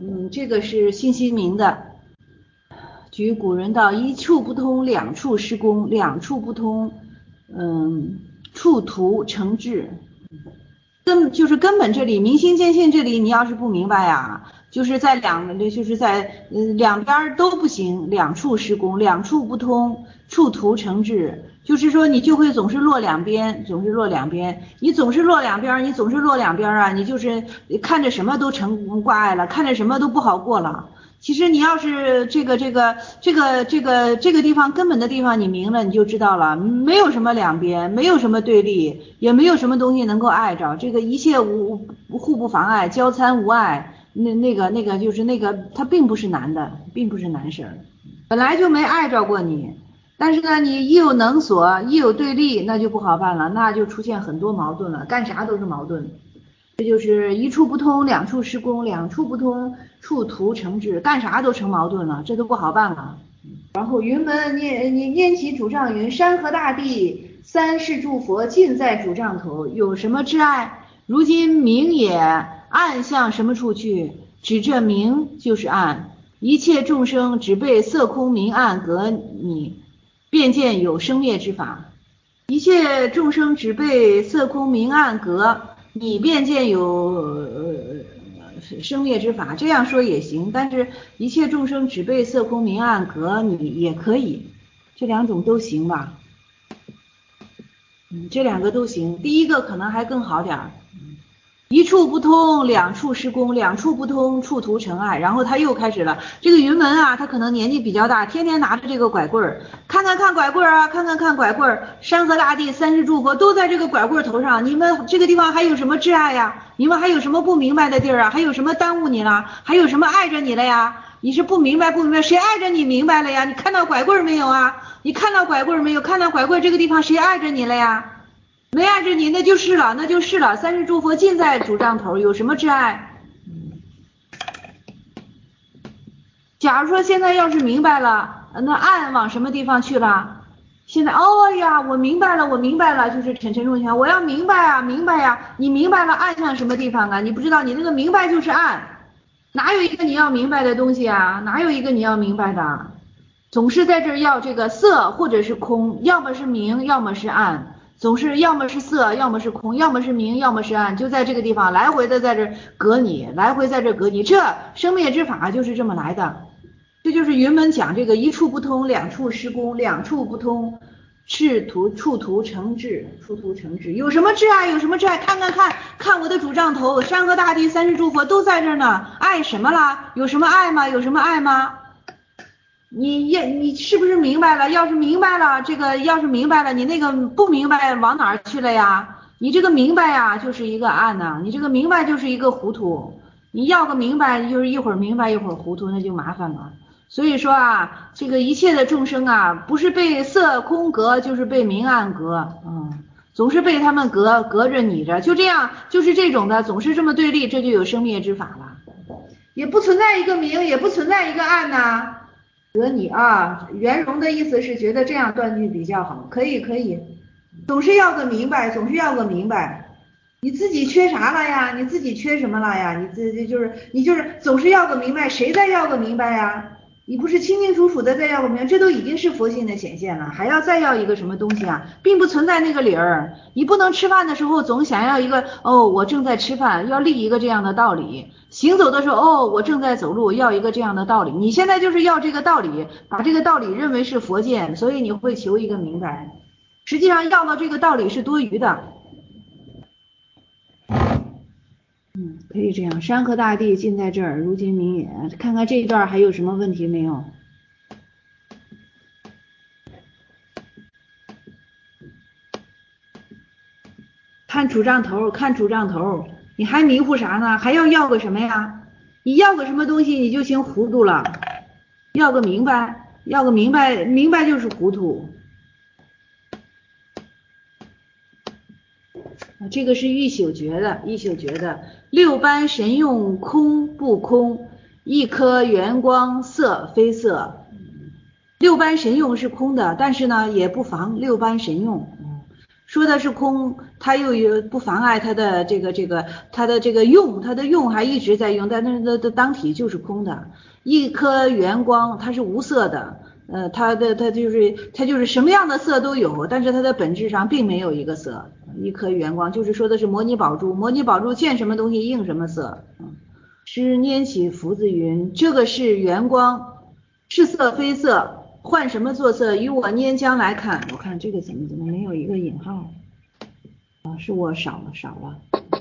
嗯，这个是信息明的。举古人道，一处不通，两处施工，两处不通，嗯，处途成智。根就是根本这里明心见性这里，你要是不明白呀，就是在两就是在呃两边都不行，两处施工，两处不通，处途成智。就是说你就会总是落两边，总是落两边，你总是落两边，你总是落两边啊，你就是看着什么都成挂碍了，看着什么都不好过了。其实你要是这个这个这个这个这个地方根本的地方你明了，你就知道了，没有什么两边，没有什么对立，也没有什么东西能够碍着，这个一切无互不妨碍，交参无碍，那那个那个就是那个它并不是难的，并不是难事儿，本来就没碍着过你。但是呢，你一有能所，一有对立，那就不好办了，那就出现很多矛盾了，干啥都是矛盾。这就是一处不通，两处施工，两处不通，处途成智，干啥都成矛盾了，这都不好办了。然后云门念你念起主杖云，山河大地三世诸佛尽在主杖头，有什么挚爱？如今明也，暗向什么处去？指这明就是暗，一切众生只被色空明暗隔你，便见有生灭之法。一切众生只被色空明暗隔，你便见有呃生灭之法，这样说也行，但是一切众生只被色空明暗隔，你也可以，这两种都行吧。嗯，这两个都行，第一个可能还更好点儿。一处不通，两处施工，两处不通，处途成碍。然后他又开始了，这个云门啊，他可能年纪比较大，天天拿着这个拐棍儿，看看看拐棍儿啊，看看看拐棍儿，山河大地三世诸佛都在这个拐棍儿头上，你们这个地方还有什么挚爱呀？你们还有什么不明白的地儿啊？还有什么耽误你了？还有什么碍着你了呀？你是不明白不明白？谁碍着你明白了呀？你看到拐棍儿没有啊？你看到拐棍儿没有？看到拐棍儿这个地方谁碍着你了呀？没碍着你，那就是了，那就是了。三世诸佛尽在主杖头，有什么挚爱？假如说现在要是明白了，那暗往什么地方去了？现在哦呀，我明白了，我明白了，就是沉沉重想，我要明白啊，明白呀、啊。你明白了，暗向什么地方啊？你不知道，你那个明白就是暗，哪有一个你要明白的东西啊？哪有一个你要明白的？总是在这儿要这个色或者是空，要么是明，要么是暗。总是要么是色，要么是空，要么是明，要么是暗，就在这个地方来回的在这隔你，来回在这隔你，这生灭之法就是这么来的。这就是云门讲这个一处不通，两处施工，两处不通，是途处途成智，处途成智。有什么挚爱？有什么挚爱？看看看看我的主杖头，山河大地三世诸佛都在这儿呢，爱什么啦？有什么爱吗？有什么爱吗？你也你是不是明白了？要是明白了，这个要是明白了，你那个不明白往哪儿去了呀？你这个明白呀，就是一个暗呐、啊，你这个明白就是一个糊涂。你要个明白，就是一会儿明白一会儿糊涂，那就麻烦了。所以说啊，这个一切的众生啊，不是被色空隔，就是被明暗隔，嗯，总是被他们隔隔着你着，就这样，就是这种的，总是这么对立，这就有生灭之法了。也不存在一个明，也不存在一个暗呐、啊。得你啊，圆融的意思是觉得这样断句比较好，可以可以，总是要个明白，总是要个明白，你自己缺啥了呀？你自己缺什么了呀？你自己就是你就是总是要个明白，谁在要个明白呀？你不是清清楚楚的再要个明白，这都已经是佛性的显现了，还要再要一个什么东西啊？并不存在那个理儿，你不能吃饭的时候总想要一个哦，我正在吃饭，要立一个这样的道理。行走的时候，哦，我正在走路，要一个这样的道理。你现在就是要这个道理，把这个道理认为是佛见，所以你会求一个明白。实际上要了这个道理是多余的。嗯，可以这样。山河大地尽在这儿，如今明也。看看这一段还有什么问题没有？看主杖头，看主杖头。你还迷糊啥呢？还要要个什么呀？你要个什么东西你就行糊涂了，要个明白，要个明白，明白就是糊涂。这个是玉朽诀的，玉朽诀的六般神用空不空，一颗圆光色非色。六般神用是空的，但是呢也不妨六般神用。 说的是空，它又有不妨碍它的这个这个它的这个用，它的用还一直在用，但那那的当体就是空的。一颗圆光它是无色的，呃，它的它就是它就是什么样的色都有，但是它的本质上并没有一个色。一颗圆光就是说的是摩尼宝珠，摩尼宝珠见什么东西应什么色。师拈起福子云，这个是圆光，是色非色。换什么作色？与我拈将来看，我看这个怎么怎么没有一个引号啊？是我少了少了。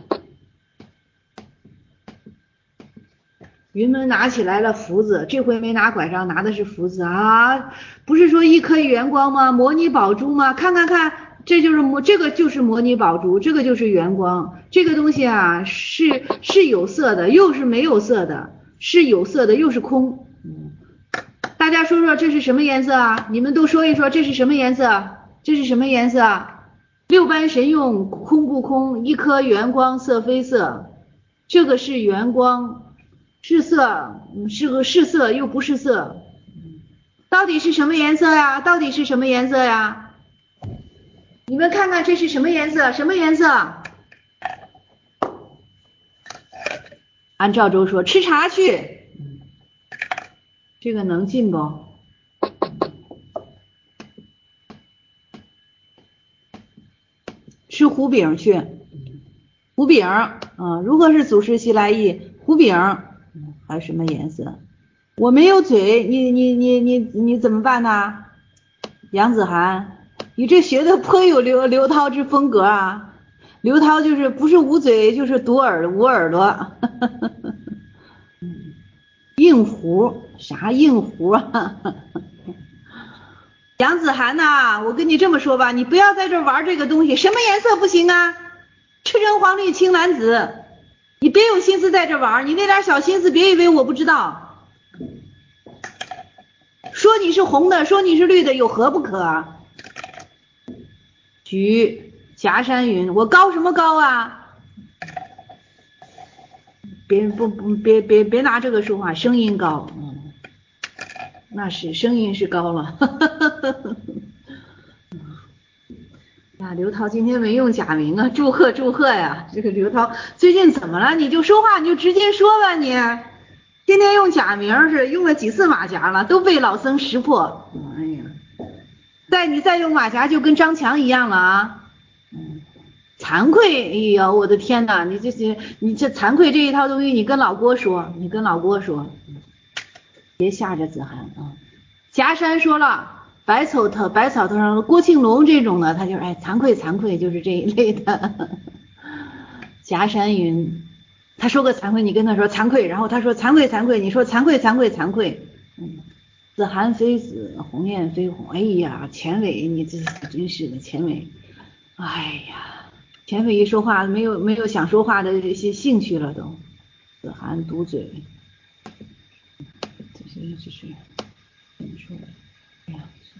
云门拿起来了福子，这回没拿拐杖，拿的是福子啊！不是说一颗圆光吗？摩尼宝珠吗？看看看，这就是摩，这个就是摩尼宝珠，这个就是圆光。这个东西啊，是是有色的，又是没有色的，是有色的，又是空。嗯。大家说说这是什么颜色啊？你们都说一说这是什么颜色？这是什么颜色？六般神用，空不空？一颗圆光，色非色。这个是圆光，是色，是个是色又不是色，到底是什么颜色呀？到底是什么颜色呀？你们看看这是什么颜色？什么颜色？按赵州说，吃茶去。这个能进不？吃糊饼去，糊饼，嗯，如何是祖师西来意？糊饼，嗯，还有什么颜色？我没有嘴，你你你你你怎么办呢？杨子涵，你这学的颇有刘刘涛之风格啊！刘涛就是不是无嘴就是独耳无耳朵，硬糊啥硬糊啊？杨子涵呐，我跟你这么说吧，你不要在这玩这个东西，什么颜色不行啊？赤橙黄绿青蓝紫，你别有心思在这玩，你那点小心思别以为我不知道。说你是红的，说你是绿的，有何不可？举夹山云，我高什么高啊？别不不别别别拿这个说话，声音高，嗯，那是声音是高了。呀，刘涛今天没用假名啊，祝贺祝贺呀！这个刘涛最近怎么了？你就说话你就直接说吧，你天天用假名是用了几次马甲了，都被老僧识破。哎呀，再你再用马甲就跟张强一样了啊！嗯，惭愧，哎呀，我的天哪！你这些你这惭愧这一套东西，你跟老郭说，你跟老郭说，别吓着子涵啊！夹山说了。百草头百草头上郭庆龙这种的，他就是哎惭愧惭愧，就是这一类的。夹山云，他说个惭愧，你跟他说惭愧，然后他说惭愧惭愧，你说惭愧惭愧惭愧。嗯，子涵非子，鸿雁非鸿。哎呀，钱伟，你这真是的，钱伟，哎呀，钱伟一说话没有没有想说话的这些兴趣了都。子涵堵嘴，这是这是怎么说的？哎呀。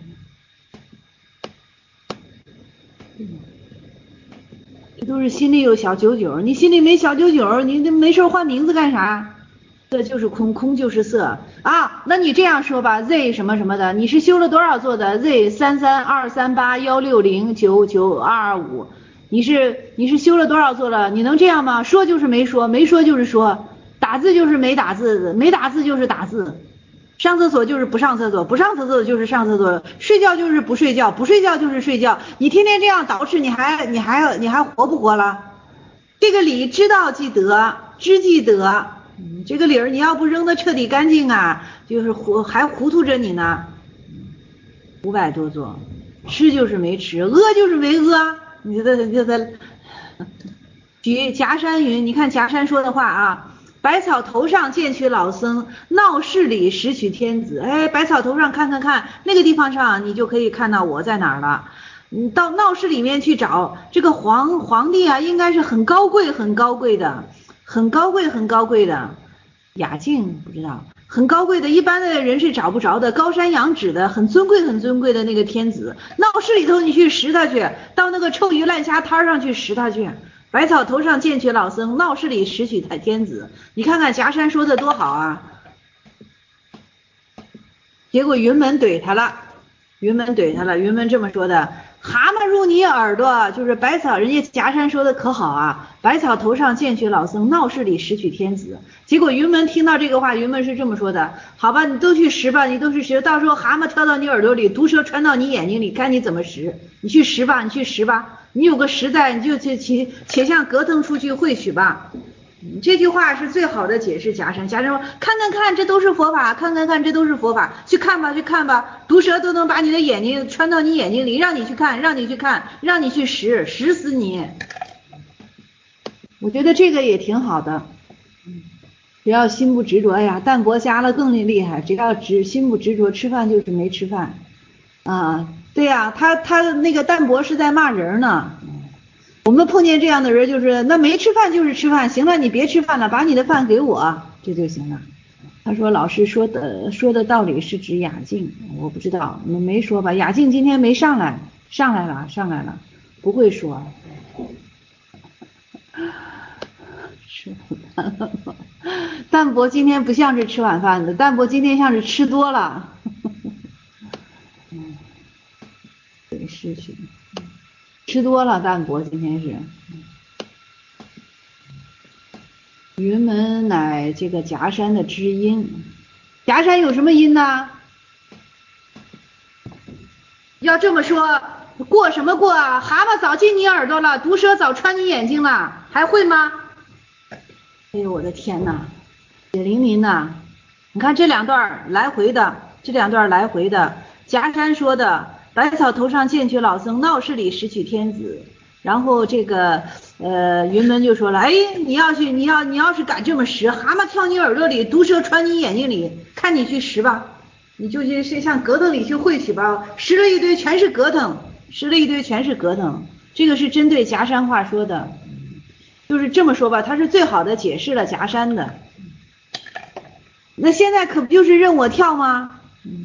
这都是心里有小九九，你心里没小九九，你没事换名字干啥？色就是空，空就是色啊。那你这样说吧 ，Z 什么什么的，你是修了多少座的 ？Z 三三二三八幺六零九九二二五，你是你是修了多少座了？你能这样吗？说就是没说，没说就是说，打字就是没打字，没打字就是打字。上厕所就是不上厕所，不上厕所就是上厕所，睡觉就是不睡觉，不睡觉就是睡觉。你天天这样捯饬，你还你还你还活不活了？这个理知道即得，知即得。嗯，这个理儿你要不扔得彻底干净啊，就是糊还糊涂着你呢。五百多座，吃就是没吃，饿就是没饿。你这这这，举夹山云，你看夹山说的话啊。百草头上见取老僧，闹市里拾取天子。哎，百草头上看看看，那个地方上你就可以看到我在哪儿了。你到闹市里面去找这个皇皇帝啊，应该是很高贵很高贵的，很高贵很高贵的。雅静不知道，很高贵的，一般的人是找不着的，高山仰止的，很尊贵很尊贵的那个天子。闹市里头你去拾他去，到那个臭鱼烂虾摊上去拾他去。百草头上见取老僧，闹市里拾取天子。你看看夹山说的多好啊！结果云门怼他了，云门怼他了。云门这么说的： 蛤蟆入你耳朵，就是百草，人家夹山说的可好啊，百草头上见取老僧，闹市里拾取天子。结果云门听到这个话，云门是这么说的，好吧，你都去拾吧，你都去拾，到时候蛤蟆跳到你耳朵里，毒蛇穿到你眼睛里，看你怎么拾，你去拾吧，你去拾吧，你有个拾在，你就去且且向葛藤出去会取吧。这句话是最好的解释夹山。夹山说看看看，这都是佛法，看看看，这都是佛法，去看吧去看吧，毒蛇都能把你的眼睛穿到你眼睛里，让你去看让你去看让你去拾，拾死你。我觉得这个也挺好的，只要心不执着。哎呀，淡泊加了更厉害，只要执心不执着，吃饭就是没吃饭啊。对呀，他他那个淡泊是在骂人呢。我们碰见这样的人，就是那没吃饭就是吃饭，行了，你别吃饭了，把你的饭给我，这就行了。他说老师说的说的道理是指雅静，我不知道，你们没说吧？雅静今天没上来，上来了，上来了，不会说。吃晚饭了吗？淡泊今天不像是吃晚饭的，淡泊今天像是吃多了。嗯，对，是是。吃多了，淡泊今天是。云门乃这个夹山的知音，夹山有什么因呢？要这么说，过什么过啊？蛤蟆早进你耳朵了，毒蛇早穿你眼睛了，还会吗？哎呦我的天哪，血淋淋呐！你看这两段来回的，这两段来回的，夹山说的百草头上见取老僧，闹市里拾取天子。然后这个呃云门就说了，哎，你要去你要你要是敢这么拾，蛤蟆跳你耳朵里，毒蛇穿你眼睛里，看你去拾吧，你就去是向葛藤里去汇取吧，拾了一堆全是葛藤，拾了一堆全是葛藤。这个是针对夹山话说的，就是这么说吧，他是最好的解释了夹山的。那现在可不就是任我跳吗？嗯，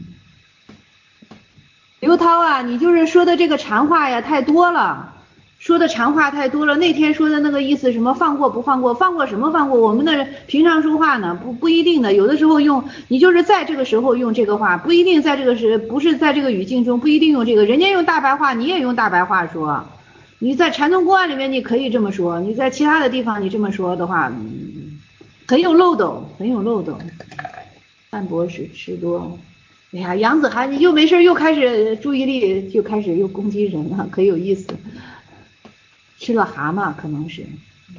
刘涛啊，你就是说的这个禅话呀太多了，说的禅话太多了。那天说的那个意思什么放过不放过，放过什么放过？我们的平常说话呢，不不一定的，有的时候用你就是在这个时候用这个话，不一定在这个时不是在这个语境中不一定用这个，人家用大白话，你也用大白话说。你在禅宗公案里面你可以这么说，你在其他的地方你这么说的话，嗯、很有漏斗，很有漏斗。淡泊是吃多。哎呀，杨子涵又没事又开始注意力就开始又攻击人了，可有意思。吃了蛤蟆可能是。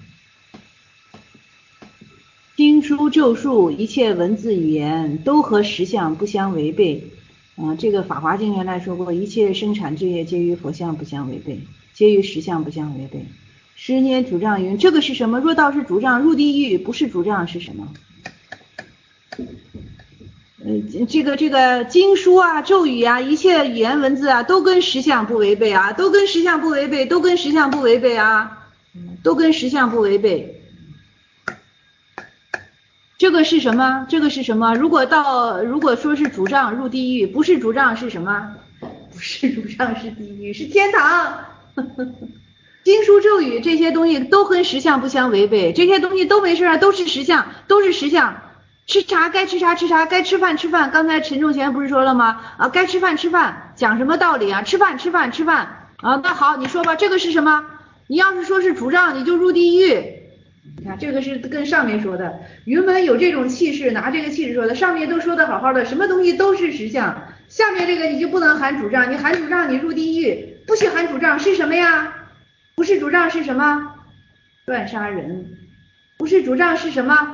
经书咒术一切文字语言都和实相不相违背。啊、呃，这个法华经原来说过，一切生产之业皆与佛相不相违背，皆与实相不相违背。十年主张云，这个是什么？若道是主张入地狱，不是主张是什么？呃，这个这个经书啊、咒语啊、一切语言文字啊，都跟实相不违背啊，都跟实相不违背，都跟实相不违背啊，都跟实相不违背。这个是什么？这个是什么？如果到如果说是主张入地狱，不是主张是什么？不是主张是地狱，是天堂。经书咒语这些东西都跟实相不相违背，这些东西都没事啊，都是实相，都是实相。吃茶该吃茶吃茶，该吃饭吃饭。刚才陈仲贤不是说了吗？啊，该吃饭吃饭，讲什么道理啊？吃饭吃饭吃饭啊。那好，你说吧，这个是什么？你要是说是主张，你就入地狱。你看这个是跟上面说的，云门有这种气势，拿这个气势说的，上面都说的好好的，什么东西都是实相，下面这个你就不能喊主张，你喊主张你入地狱，不许喊主张是什么呀？不是主张是什么？乱杀人。不是主张是什么？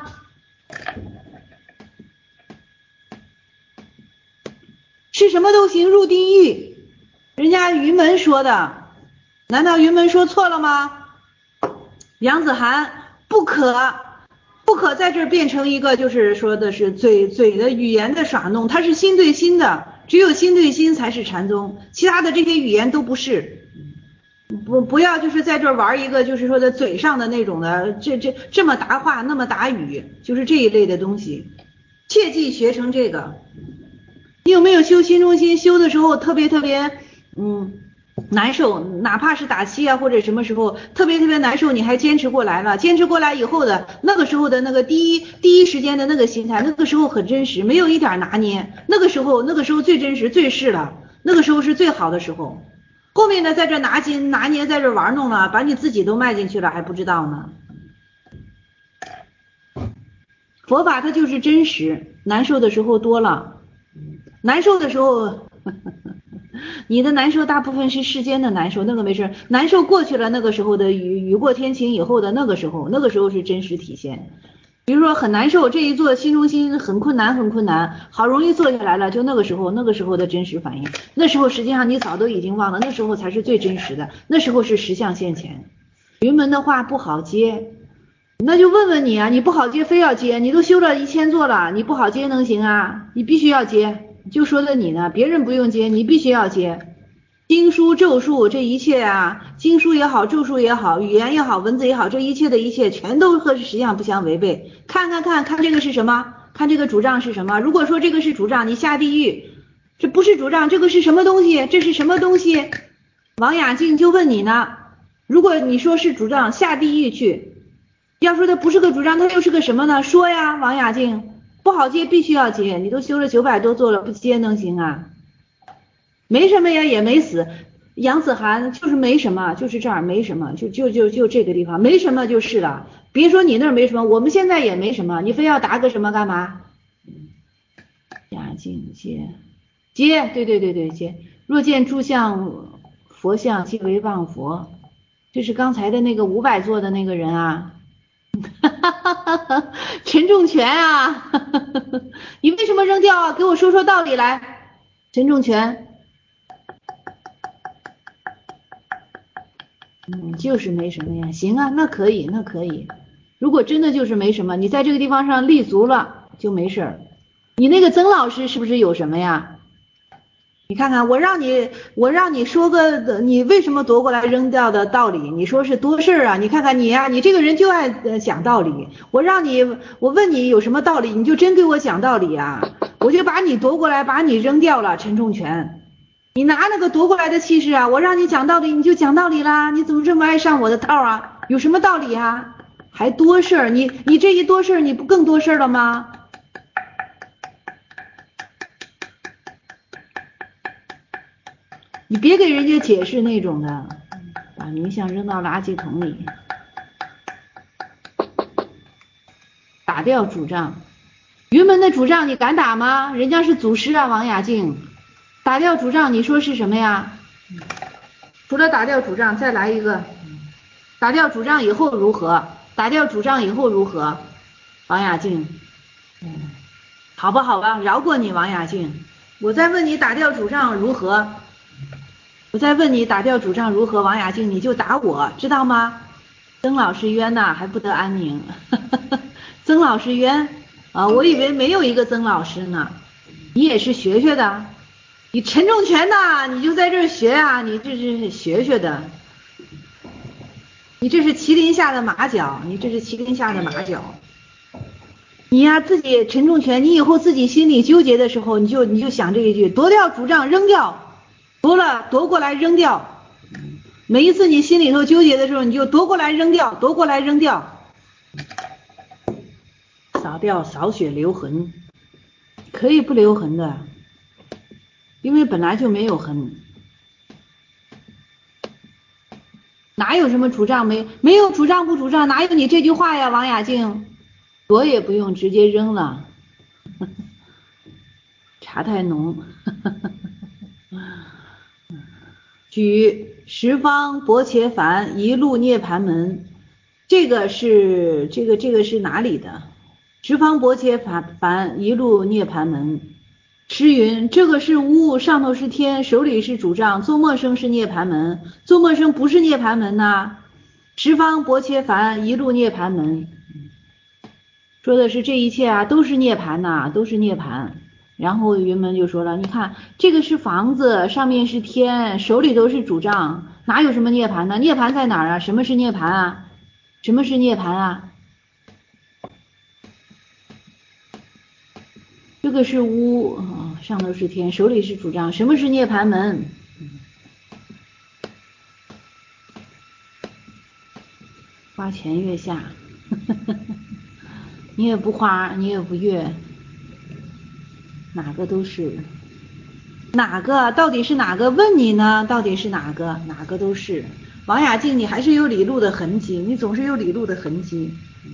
是什么都行，入地狱。人家云门说的，难道云门说错了吗？杨子涵不可不可在这儿变成一个就是说的是嘴嘴的语言的耍弄，它是心对心的，只有心对心才是禅宗，其他的这些语言都不是。不不要就是在这儿玩一个就是说的嘴上的那种的，这这这么答话那么答语，就是这一类的东西，切记学成这个。你有没有修心中心？修的时候特别特别嗯难受，哪怕是打七啊或者什么时候特别特别难受，你还坚持过来了，坚持过来以后的那个时候的那个第一第一时间的那个心态，那个时候很真实，没有一点拿捏，那个时候那个时候最真实最是了，那个时候是最好的时候。 后面的在这拿金拿捏，在这玩弄了，把你自己都迈进去了还不知道呢。佛法它就是真实，难受的时候多了，难受的时候呵呵你的难受大部分是世间的难受，那个没事，难受过去了，那个时候的雨雨过天晴以后的那个时候，那个时候是真实体现。比如说很难受，这一做心中心很困难很困难，好容易坐下来了，就那个时候那个时候的真实反应，那时候实际上你早都已经忘了，那时候才是最真实的，那时候是实相现前。云门的话不好接，那就问问你啊，你不好接非要接，你都修了一千座了，你不好接能行啊？你必须要接，就说的你呢，别人不用接，你必须要接。经书咒术这一切啊，经书也好，咒术也好，语言也好，文字也好，这一切的一切全都和实际上不相违背。看看看看这个是什么？看这个主障是什么？如果说这个是主障，你下地狱，这不是主障，这个是什么东西？这是什么东西？王雅静就问你呢，如果你说是主障，下地狱去，要说它不是个主障，它又是个什么呢？说呀，王雅静，不好接必须要接，你都修了九百多座了，不接能行啊？没什么呀，也没死。杨子涵就是没什么，就是这儿没什么，就就就就这个地方没什么就是了。别说你那儿没什么，我们现在也没什么，你非要答个什么干嘛？雅静接接，对对对对接。若见诸相佛像，皆为妄佛。这是刚才的那个五百座的那个人啊。陈仲全啊，你为什么扔掉啊？给我说说道理来，陈仲全。嗯，就是没什么呀，行啊，那可以，那可以。如果真的就是没什么，你在这个地方上立足了就没事儿。你那个曾老师是不是有什么呀？你看看，我让你，我让你说个你为什么夺过来扔掉的道理，你说是多事儿啊？你看看你呀、啊，你这个人就爱讲道理。我让你，我问你有什么道理，你就真给我讲道理啊！我就把你夺过来，把你扔掉了，陈仲全。你拿那个夺过来的气势啊，我让你讲道理你就讲道理啦，你怎么这么爱上我的套啊？有什么道理啊？还多事儿，你你这一多事儿你不更多事儿了吗？你别给人家解释那种的，把名相扔到垃圾桶里，打掉主杖。云门的主杖你敢打吗？人家是祖师啊，王雅静。打掉主杖，你说是什么呀？除了打掉主杖，再来一个。打掉主杖以后如何？打掉主杖以后如何？王雅静，嗯，好吧，好吧，饶过你，王雅静。我再问你，打掉主杖如何？我再问你，打掉主杖如何？王雅静，你就打我，知道吗？曾老师冤呐，还不得安宁。曾老师冤啊，我以为没有一个曾老师呢。你也是学学的。你陈仲全呐，你就在这儿学啊，你这是学学的，你这是麒麟下的马脚，你这是麒麟下的马脚。你呀、啊、自己陈仲全，你以后自己心里纠结的时候，你就你就想这一句，夺掉主杖扔掉，夺了夺过来扔掉。每一次你心里头纠结的时候，你就夺过来扔掉，夺过来扔掉，扫掉扫血留痕，可以不留痕的。因为本来就没有痕，哪有什么主杖没没有主杖不主杖，哪有你这句话呀，王雅静，躲也不用直接扔了，茶太浓。举十方薄伽梵一路涅盘门，这个是这个这个是哪里的？十方薄伽梵一路涅盘门。诗云，这个是屋，上头是天，手里是主杖，做陌生是涅盘门，做陌生不是涅盘门呐、啊。十方薄伽梵一路涅盘门，说的是这一切啊都是涅盘呐、啊，都是涅盘。然后云门就说了，你看这个是房子，上面是天，手里都是主杖，哪有什么涅盘呢？涅盘在哪儿啊？什么是涅盘啊？什么是涅盘啊？这个是屋、哦、上头是天，手里是主杖，什么是涅盘门？花前月下。你也不花，你也不月，哪个都是。 哪个到底是哪个？问你呢，到底是哪个？哪个都是。王雅静，你还是有李路的痕迹，你总是有李路的痕迹。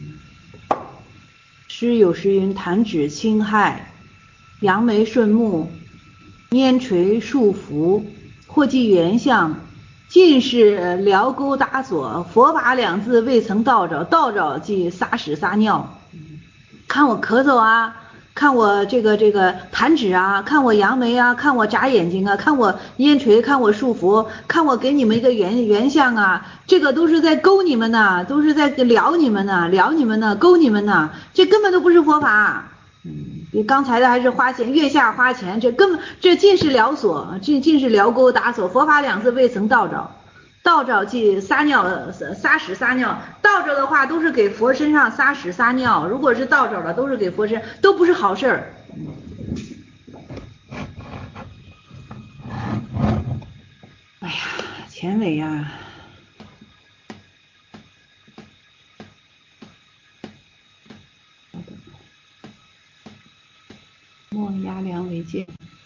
诗有时云：弹指轻害，扬眉顺目，拈垂束缚，或记原相，尽是撩钩搭索。佛法两字未曾道着，道着即撒屎撒尿。看我咳嗽啊，看我这个这个弹指啊，看我扬眉啊，看我眨眼睛啊，看我拈垂，看我束缚，看我给你们一个原原相啊，这个都是在勾你们呢，都是在撩你们呢，撩你们呢，勾你们呢，这根本都不是佛法。嗯，比刚才的还是花钱，月下花钱，这根本这尽是撩索，尽尽是撩钩打索。佛法两字未曾道着，道着即撒尿撒屎撒尿，道着的话都是给佛身上撒屎撒尿，如果是道着了都是给佛身，都不是好事儿。哎呀，钱伟呀，莫压梁为鉴。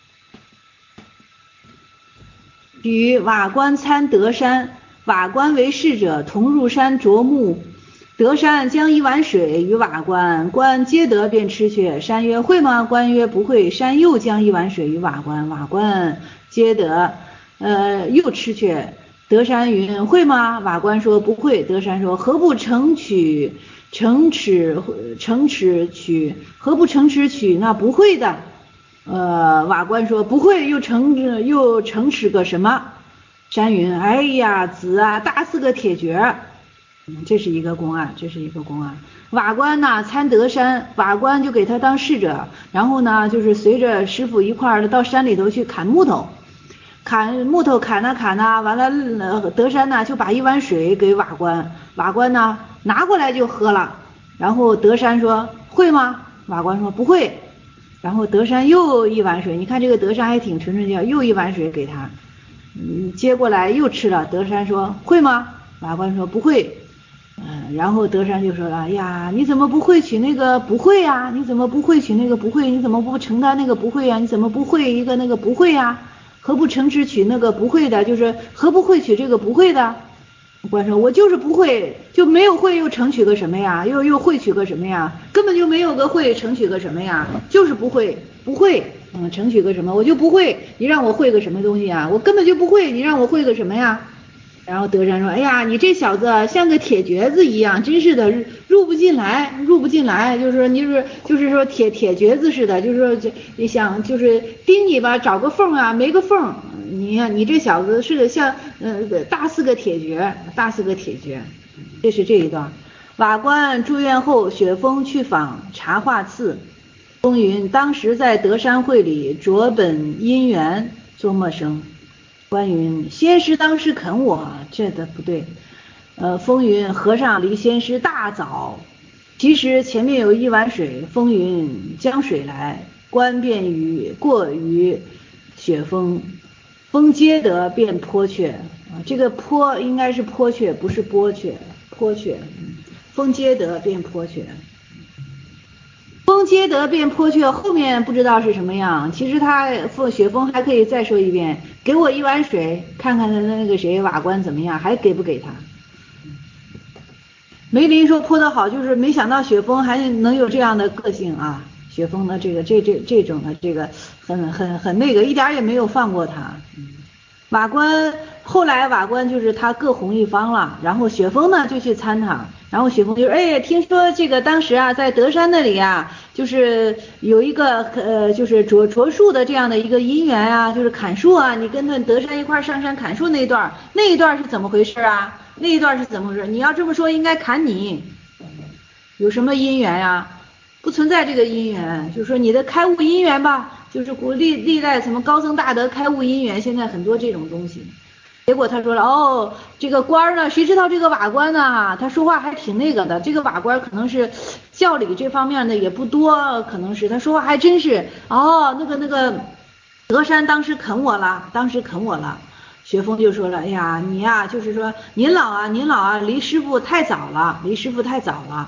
与瓦官参德山，瓦官为侍者，同入山啄木。德山将一碗水与瓦官，官接得便吃却。山曰：会吗？官曰：不会。山又将一碗水与瓦官，瓦官接得呃又吃却。德山云：会吗？瓦官说：不会。德山说：何不成取？成尺成尺取？何不成尺取那不会的？呃，瓦官说：不会，又成又成尺个什么？山云：哎呀，子啊，大似个铁决。嗯，这是一个公案，这是一个公案。瓦官呢参德山，瓦官就给他当侍者，然后呢就是随着师傅一块儿到山里头去砍木头，砍木头砍啊砍啊，完了德山呢就把一碗水给瓦官，瓦官呢拿过来就喝了，然后德山说：会吗？瓦官说：不会。然后德山又一碗水，你看这个德山还挺纯纯净，又一碗水给他，嗯，接过来又吃了。德山说：会吗？瓦官说：不会。嗯，然后德山就说了：哎呀，你怎么不会取那个不会呀？你怎么不会取那个不会？你怎么不承担那个不会呀？你怎么不会一个那个不会呀？何不诚实取那个不会的？就是何不会取这个不会的？官说：我就是不会，就没有会又成取个什么呀？又又会取个什么呀？根本就没有个会，成取个什么呀？就是不会，不会，嗯，成取个什么？我就不会，你让我会个什么东西啊？我根本就不会，你让我会个什么呀？然后德山说：哎呀，你这小子像个铁橛子一样，真是的，入不进来，入不进来，就是说你是就是说铁铁橛子似的，就是说这你想就是钉你吧，找个缝啊，没个缝。你看你这小子是个像呃大似个铁橛，大似个铁橛。这是这一段。瓦官住院后，雪峰去访茶话次。风云当时在德山会里着本因缘做陌生。关云仙师当时肯我，这的不对。呃，风云和尚离仙师大早，其实前面有一碗水，风云将水来，观便于过于雪峰，风接得便泼却啊，这个泼应该是泼却，不是剥却，泼却，风接得便泼却。风接得便泼却，后面不知道是什么样。其实他雪峰还可以再说一遍，给我一碗水，看看他那个谁瓦官怎么样，还给不给他？梅林说泼得好，就是没想到雪峰还能有这样的个性啊。雪峰的这个这这这种的这个很很很那个，一点也没有放过他。瓦官后来瓦官就是他各红一方了，然后雪峰呢就去参他，然后雪峰就说：哎，听说这个当时啊在德山那里啊，就是有一个呃就是着着树的这样的一个因缘啊，就是砍树啊，你跟他德山一块上山砍树那一段，那一段是怎么回事啊？那一段是怎么回事？你要这么说应该砍你，有什么因缘呀？不存在这个因缘，就是说你的开悟因缘吧，就是古历历代什么高僧大德开悟因缘，现在很多这种东西。结果他说了，哦，这个官呢，谁知道这个瓦官呢？他说话还挺那个的，这个瓦官可能是教理这方面的也不多，可能是他说话还真是，哦，那个那个德山当时啃我了，当时啃我了。雪峰就说了，哎呀，你呀、啊，就是说您老啊，您老啊，离师傅太早了，离师傅太早了。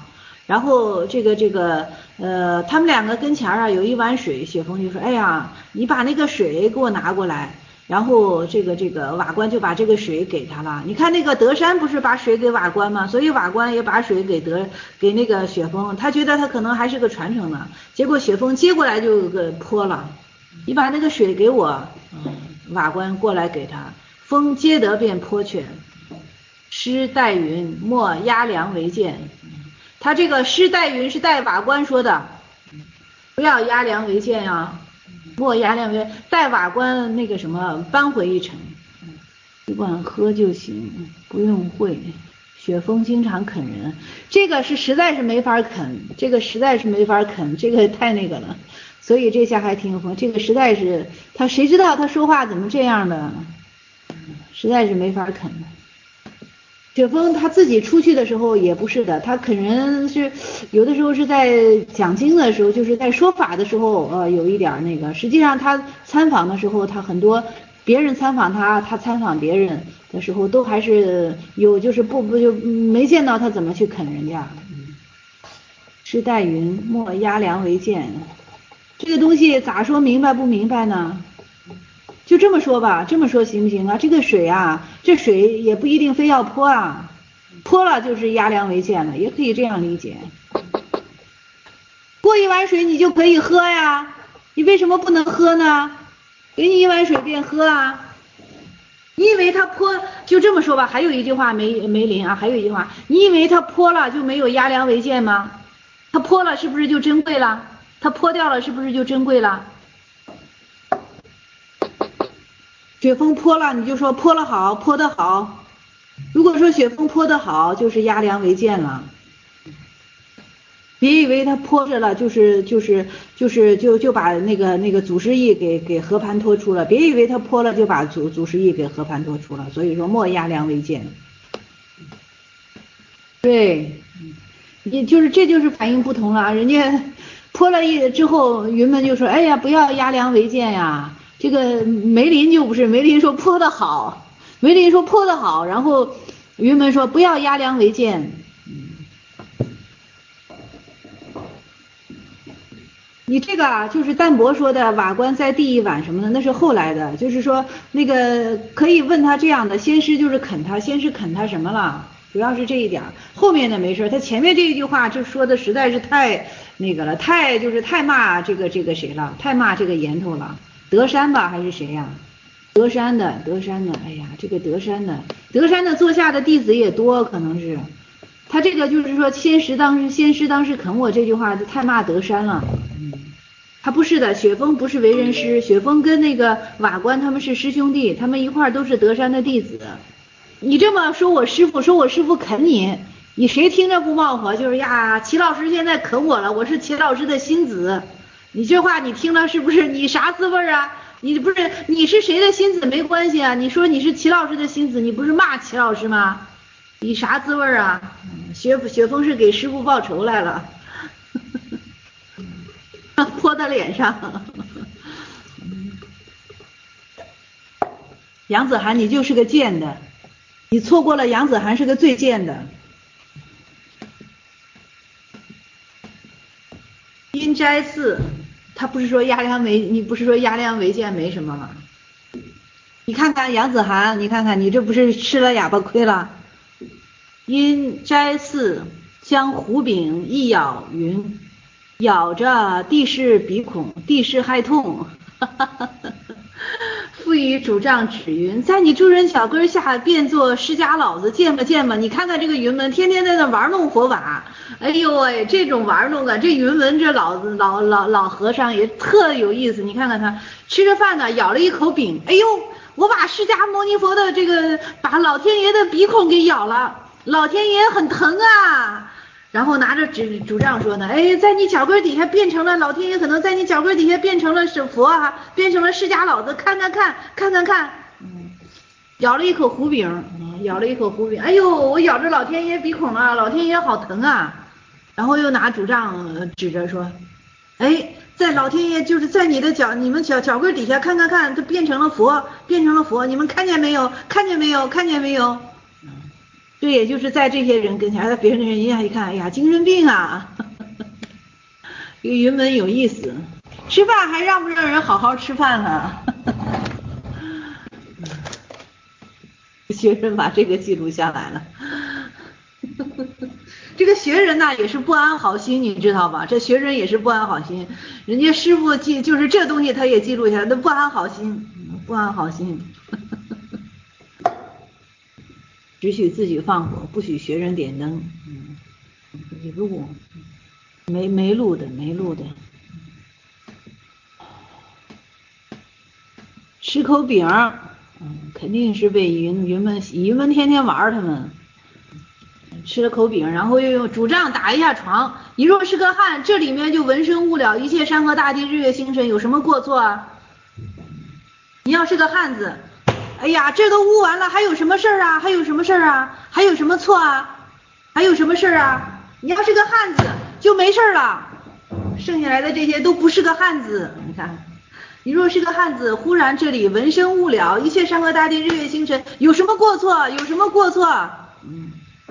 然后这个这个呃，他们两个跟前啊有一碗水，雪峰就说，哎呀，你把那个水给我拿过来。然后这个这个瓦官就把这个水给他了。你看那个德山不是把水给瓦官吗？所以瓦官也把水给德给那个雪峰，他觉得他可能还是个传承呢。结果雪峰接过来就给泼了，你把那个水给我，嗯，瓦官过来给他，风接得便泼去。诗带云，莫压梁为剑。他这个诗带云是带瓦官说的，不要压梁为剑啊。莫压梁为带瓦官那个什么搬回一城，只管喝就行，不用会。雪峰经常啃人，这个是实在是没法啃，这个实在是没法啃，这个太那个了，所以这下还挺有风，这个实在是他谁知道他说话怎么这样的，实在是没法啃。雪峰他自己出去的时候也不是的，他啃人是有的时候是在讲经的时候，就是在说法的时候，呃，有一点那个。实际上他参访的时候，他很多别人参访他，他参访别人的时候，都还是有就是不不就没见到他怎么去啃人家。诗带云，莫压梁为剑，这个东西咋说明白不明白呢？就这么说吧，这么说行不行啊？这个水啊，这水也不一定非要泼啊，泼了就是压梁为剑了，也可以这样理解。过一碗水你就可以喝呀，你为什么不能喝呢？给你一碗水便喝啊。你以为他泼，就这么说吧，还有一句话梅梅林啊，还有一句话，你以为他泼了就没有压梁为剑吗？他泼了是不是就珍贵了？他泼掉了是不是就珍贵了？雪峰泼了，你就说泼了好，泼得好。如果说雪峰泼得好，就是压梁为剑了。别以为他泼着了，就是就是就是就就把那个那个祖师意给给和盘托出了。别以为他泼了就把祖祖师意给和盘托出了。所以说莫压梁为剑。对，也就是这就是反应不同了。人家泼了一之后，云门就说：“哎呀，不要压梁为剑呀。”这个梅林就不是，梅林说泼得好，梅林说泼得好，然后云门说不要压梁为剑。你这个啊，就是淡泊说的瓦官在第一碗什么的，那是后来的，就是说那个可以问他这样的，先师就是啃他，先师啃他什么了？主要是这一点，后面的没事，他前面这一句话就说的实在是太那个了，太就是太骂这个这个谁了，太骂这个岩头了。德山吧还是谁呀？德山的，德山的，哎呀，这个德山的，德山的座下的弟子也多，可能是他这个就是说先师当时先师当时啃我这句话太骂德山了。嗯，他不是的，雪峰不是为人师，雪峰跟那个瓦官他们是师兄弟，他们一块都是德山的弟子。你这么说我师傅，说我师傅啃你，你谁听着不冒火？就是呀，齐老师现在啃我了，我是齐老师的心子。你这话你听了是不是你啥滋味啊？你不是你是谁的心子没关系啊？你说你是齐老师的心子，你不是骂齐老师吗？你啥滋味啊？雪雪峰是给师傅报仇来了，泼他脸上。杨子涵你就是个贱的，你错过了杨子涵是个最贱的。阴斋寺他不是说压梁为，你不是说压梁为剑没什么吗？你看看杨子涵，你看看你这不是吃了哑巴亏了？因斋寺将胡饼一咬云，咬着地势鼻孔，地势害痛。复以主杖指云，在你诸人脚跟下变作释迦老子，见吧见吧！你看看这个云门天天在那玩弄佛法，哎呦喂，这种玩弄啊，这云门这老子老老老和尚也特有意思。你看看他吃着饭呢，咬了一口饼，哎呦，我把释迦牟尼佛的这个把老天爷的鼻孔给咬了，老天爷很疼啊。然后拿着主主杖说呢，哎，在你脚跟底下变成了老天爷，可能在你脚跟底下变成了是佛啊，变成了释迦老子，看看看，看看看，嗯，咬了一口胡饼，嗯，咬了一口胡饼，哎呦，我咬着老天爷鼻孔了，老天爷好疼啊！然后又拿主杖指着说，哎，在老天爷就是在你的脚，你们脚脚跟底下看看看，它变成了佛，变成了佛，你们看见没有？看见没有？看见没有？ 这也就是在这些人跟前，在别人的人家一看，哎呀，精神病啊！这个云门有意思，吃饭还让不让人好好吃饭了？学生把这个记录下来了。这个学人呐也是不安好心，你知道吧？这学人也是不安好心，人家师傅记就是这东西他也记录下来，那不安好心，不安好心。只许自己放火，不许学人点灯。嗯，没录，没没录的，没录的。吃口饼，嗯，肯定是被云云门云门天天玩他们。吃了口饼，然后又用拄杖打一下床。你若是个汉，这里面就闻声悟了，一切山河大地，日月星辰，有什么过错啊？你要是个汉子，哎呀，这都悟完了，还有什么事儿啊？还有什么事儿啊？还有什么错啊？还有什么事儿啊？你要是个汉子，就没事了。剩下来的这些都不是个汉子，你看。你若是个汉子，忽然这里闻声悟了，一切山河大地，日月星辰，有什么过错？有什么过错？嗯。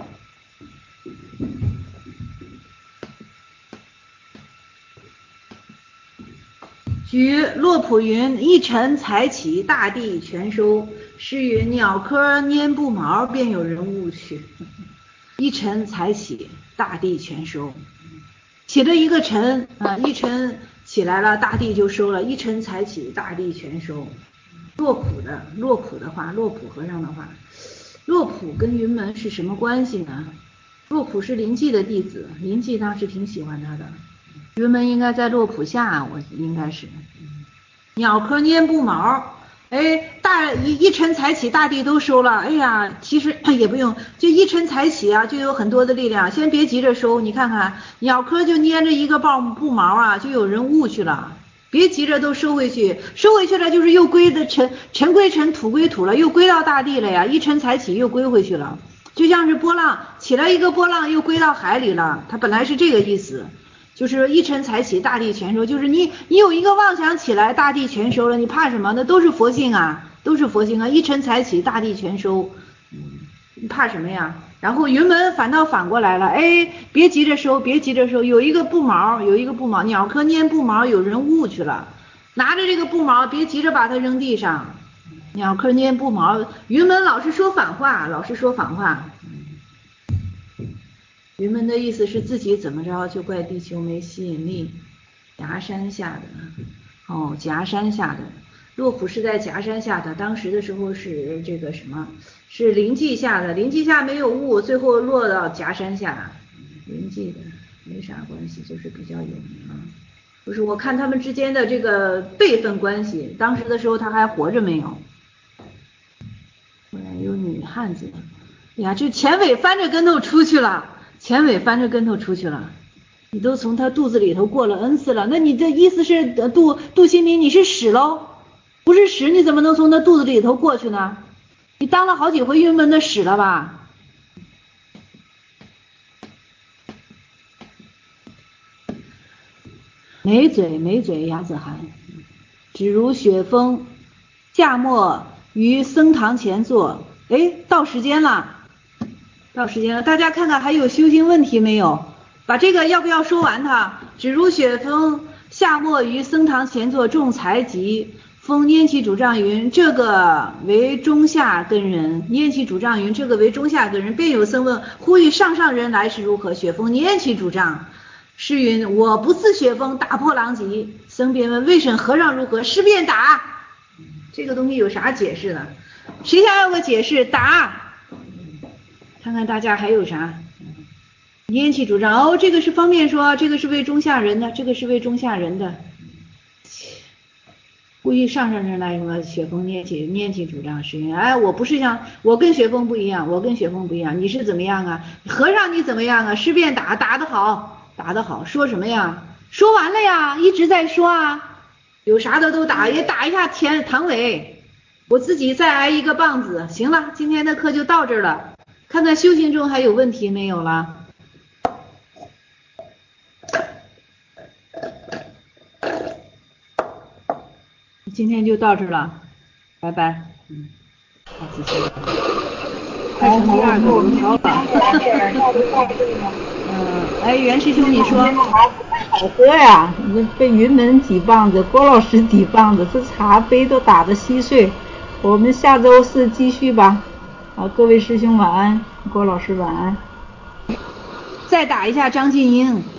举洛浦云，一晨才起，大地全收。诗云：鸟科拈不毛，便有人悟去。一晨才起，大地全收。起了一个晨啊，一晨起来了，大地就收了。一晨才起，大地全收。洛浦的洛浦的话，洛浦和尚的话，洛浦跟云门是什么关系呢？洛浦是临济的弟子，临济当时挺喜欢他的。云门应该在洛浦下，我应该是。鸟科拈不毛，哎，大一一晨才起，大地都收了。哎呀，其实也不用，就一晨才起啊，就有很多的力量。先别急着收，你看看鸟科就拈着一个抱不毛啊，就有人悟去了。别急着都收回去，收回去了就是又归的尘，尘归尘，土归土了，又归到大地了呀。一晨才起，又归回去了，就像是波浪起来一个波浪，又归到海里了。它本来是这个意思。就是一晨才起，大地全收，就是你你有一个妄想起来，大地全收了，你怕什么？那都是佛性啊，都是佛性啊！一晨才起，大地全收，嗯，你怕什么呀？然后云门反倒反过来了，哎，别急着收，别急着收，有一个布毛，有一个布毛，鸟科拈布毛，有人悟去了，拿着这个布毛，别急着把它扔地上，鸟科拈布毛，云门老是说反话，老是说反话。云门的意思是自己怎么着，就怪地球没吸引力。夹山下的，哦，夹山下的，洛浦是在夹山下的，当时的时候是这个什么，是临济下的，临济下没有悟，最后落到夹山下。临济的没啥关系，就是比较有名啊。不是，我看他们之间的这个辈分关系，当时的时候他还活着没有？果然有女汉子。哎呀，这前尾翻着跟头出去了。前尾翻着跟头出去了，你都从他肚子里头过了 n 次了，那你的意思是杜杜新民你是屎喽？不是屎你怎么能从他肚子里头过去呢？你当了好几回云门的屎了吧？没嘴没嘴鸭子寒，只如雪峰，夏末于僧堂前坐。哎，到时间了。到时间了，大家看看还有修行问题没有？把这个要不要说完它？只如雪峰，夏末于僧堂前坐，众才集。风拈起主杖云：这个为中下根人。拈起主杖云：这个为中下根人。便有僧问：呼吁上上人来是如何？雪峰拈起主杖，诗云：我不似雪峰，打破狼藉。僧便问：未审和尚如何？诗便打。这个东西有啥解释的？谁想要个解释？打。看看大家还有啥？拈起主杖，哦，这个是方便说，这个是为中下人的，这个是为中下人的。呼吁上上人来什么？雪峰拈起拈起主杖是云，哎，我不是像我跟雪峰不一样，我跟雪峰不一样，你是怎么样啊？和尚你怎么样啊？诗便打，打得好，打得好，说什么呀？说完了呀，一直在说啊，有啥的都打，也打一下田唐伟，我自己再挨一个棒子。行了，今天的课就到这儿了。看看修行中还有问题没有了？今天就到这儿了，拜拜。嗯，好，谢谢。 好。 第二个轮调了。嗯，哎，袁师兄，你说。 好喝呀！被云门几棒子，郭老师几棒子，这茶杯都打得稀碎。我们下周四继续吧。好，各位师兄晚安，郭老师晚安。 再打一下张静英。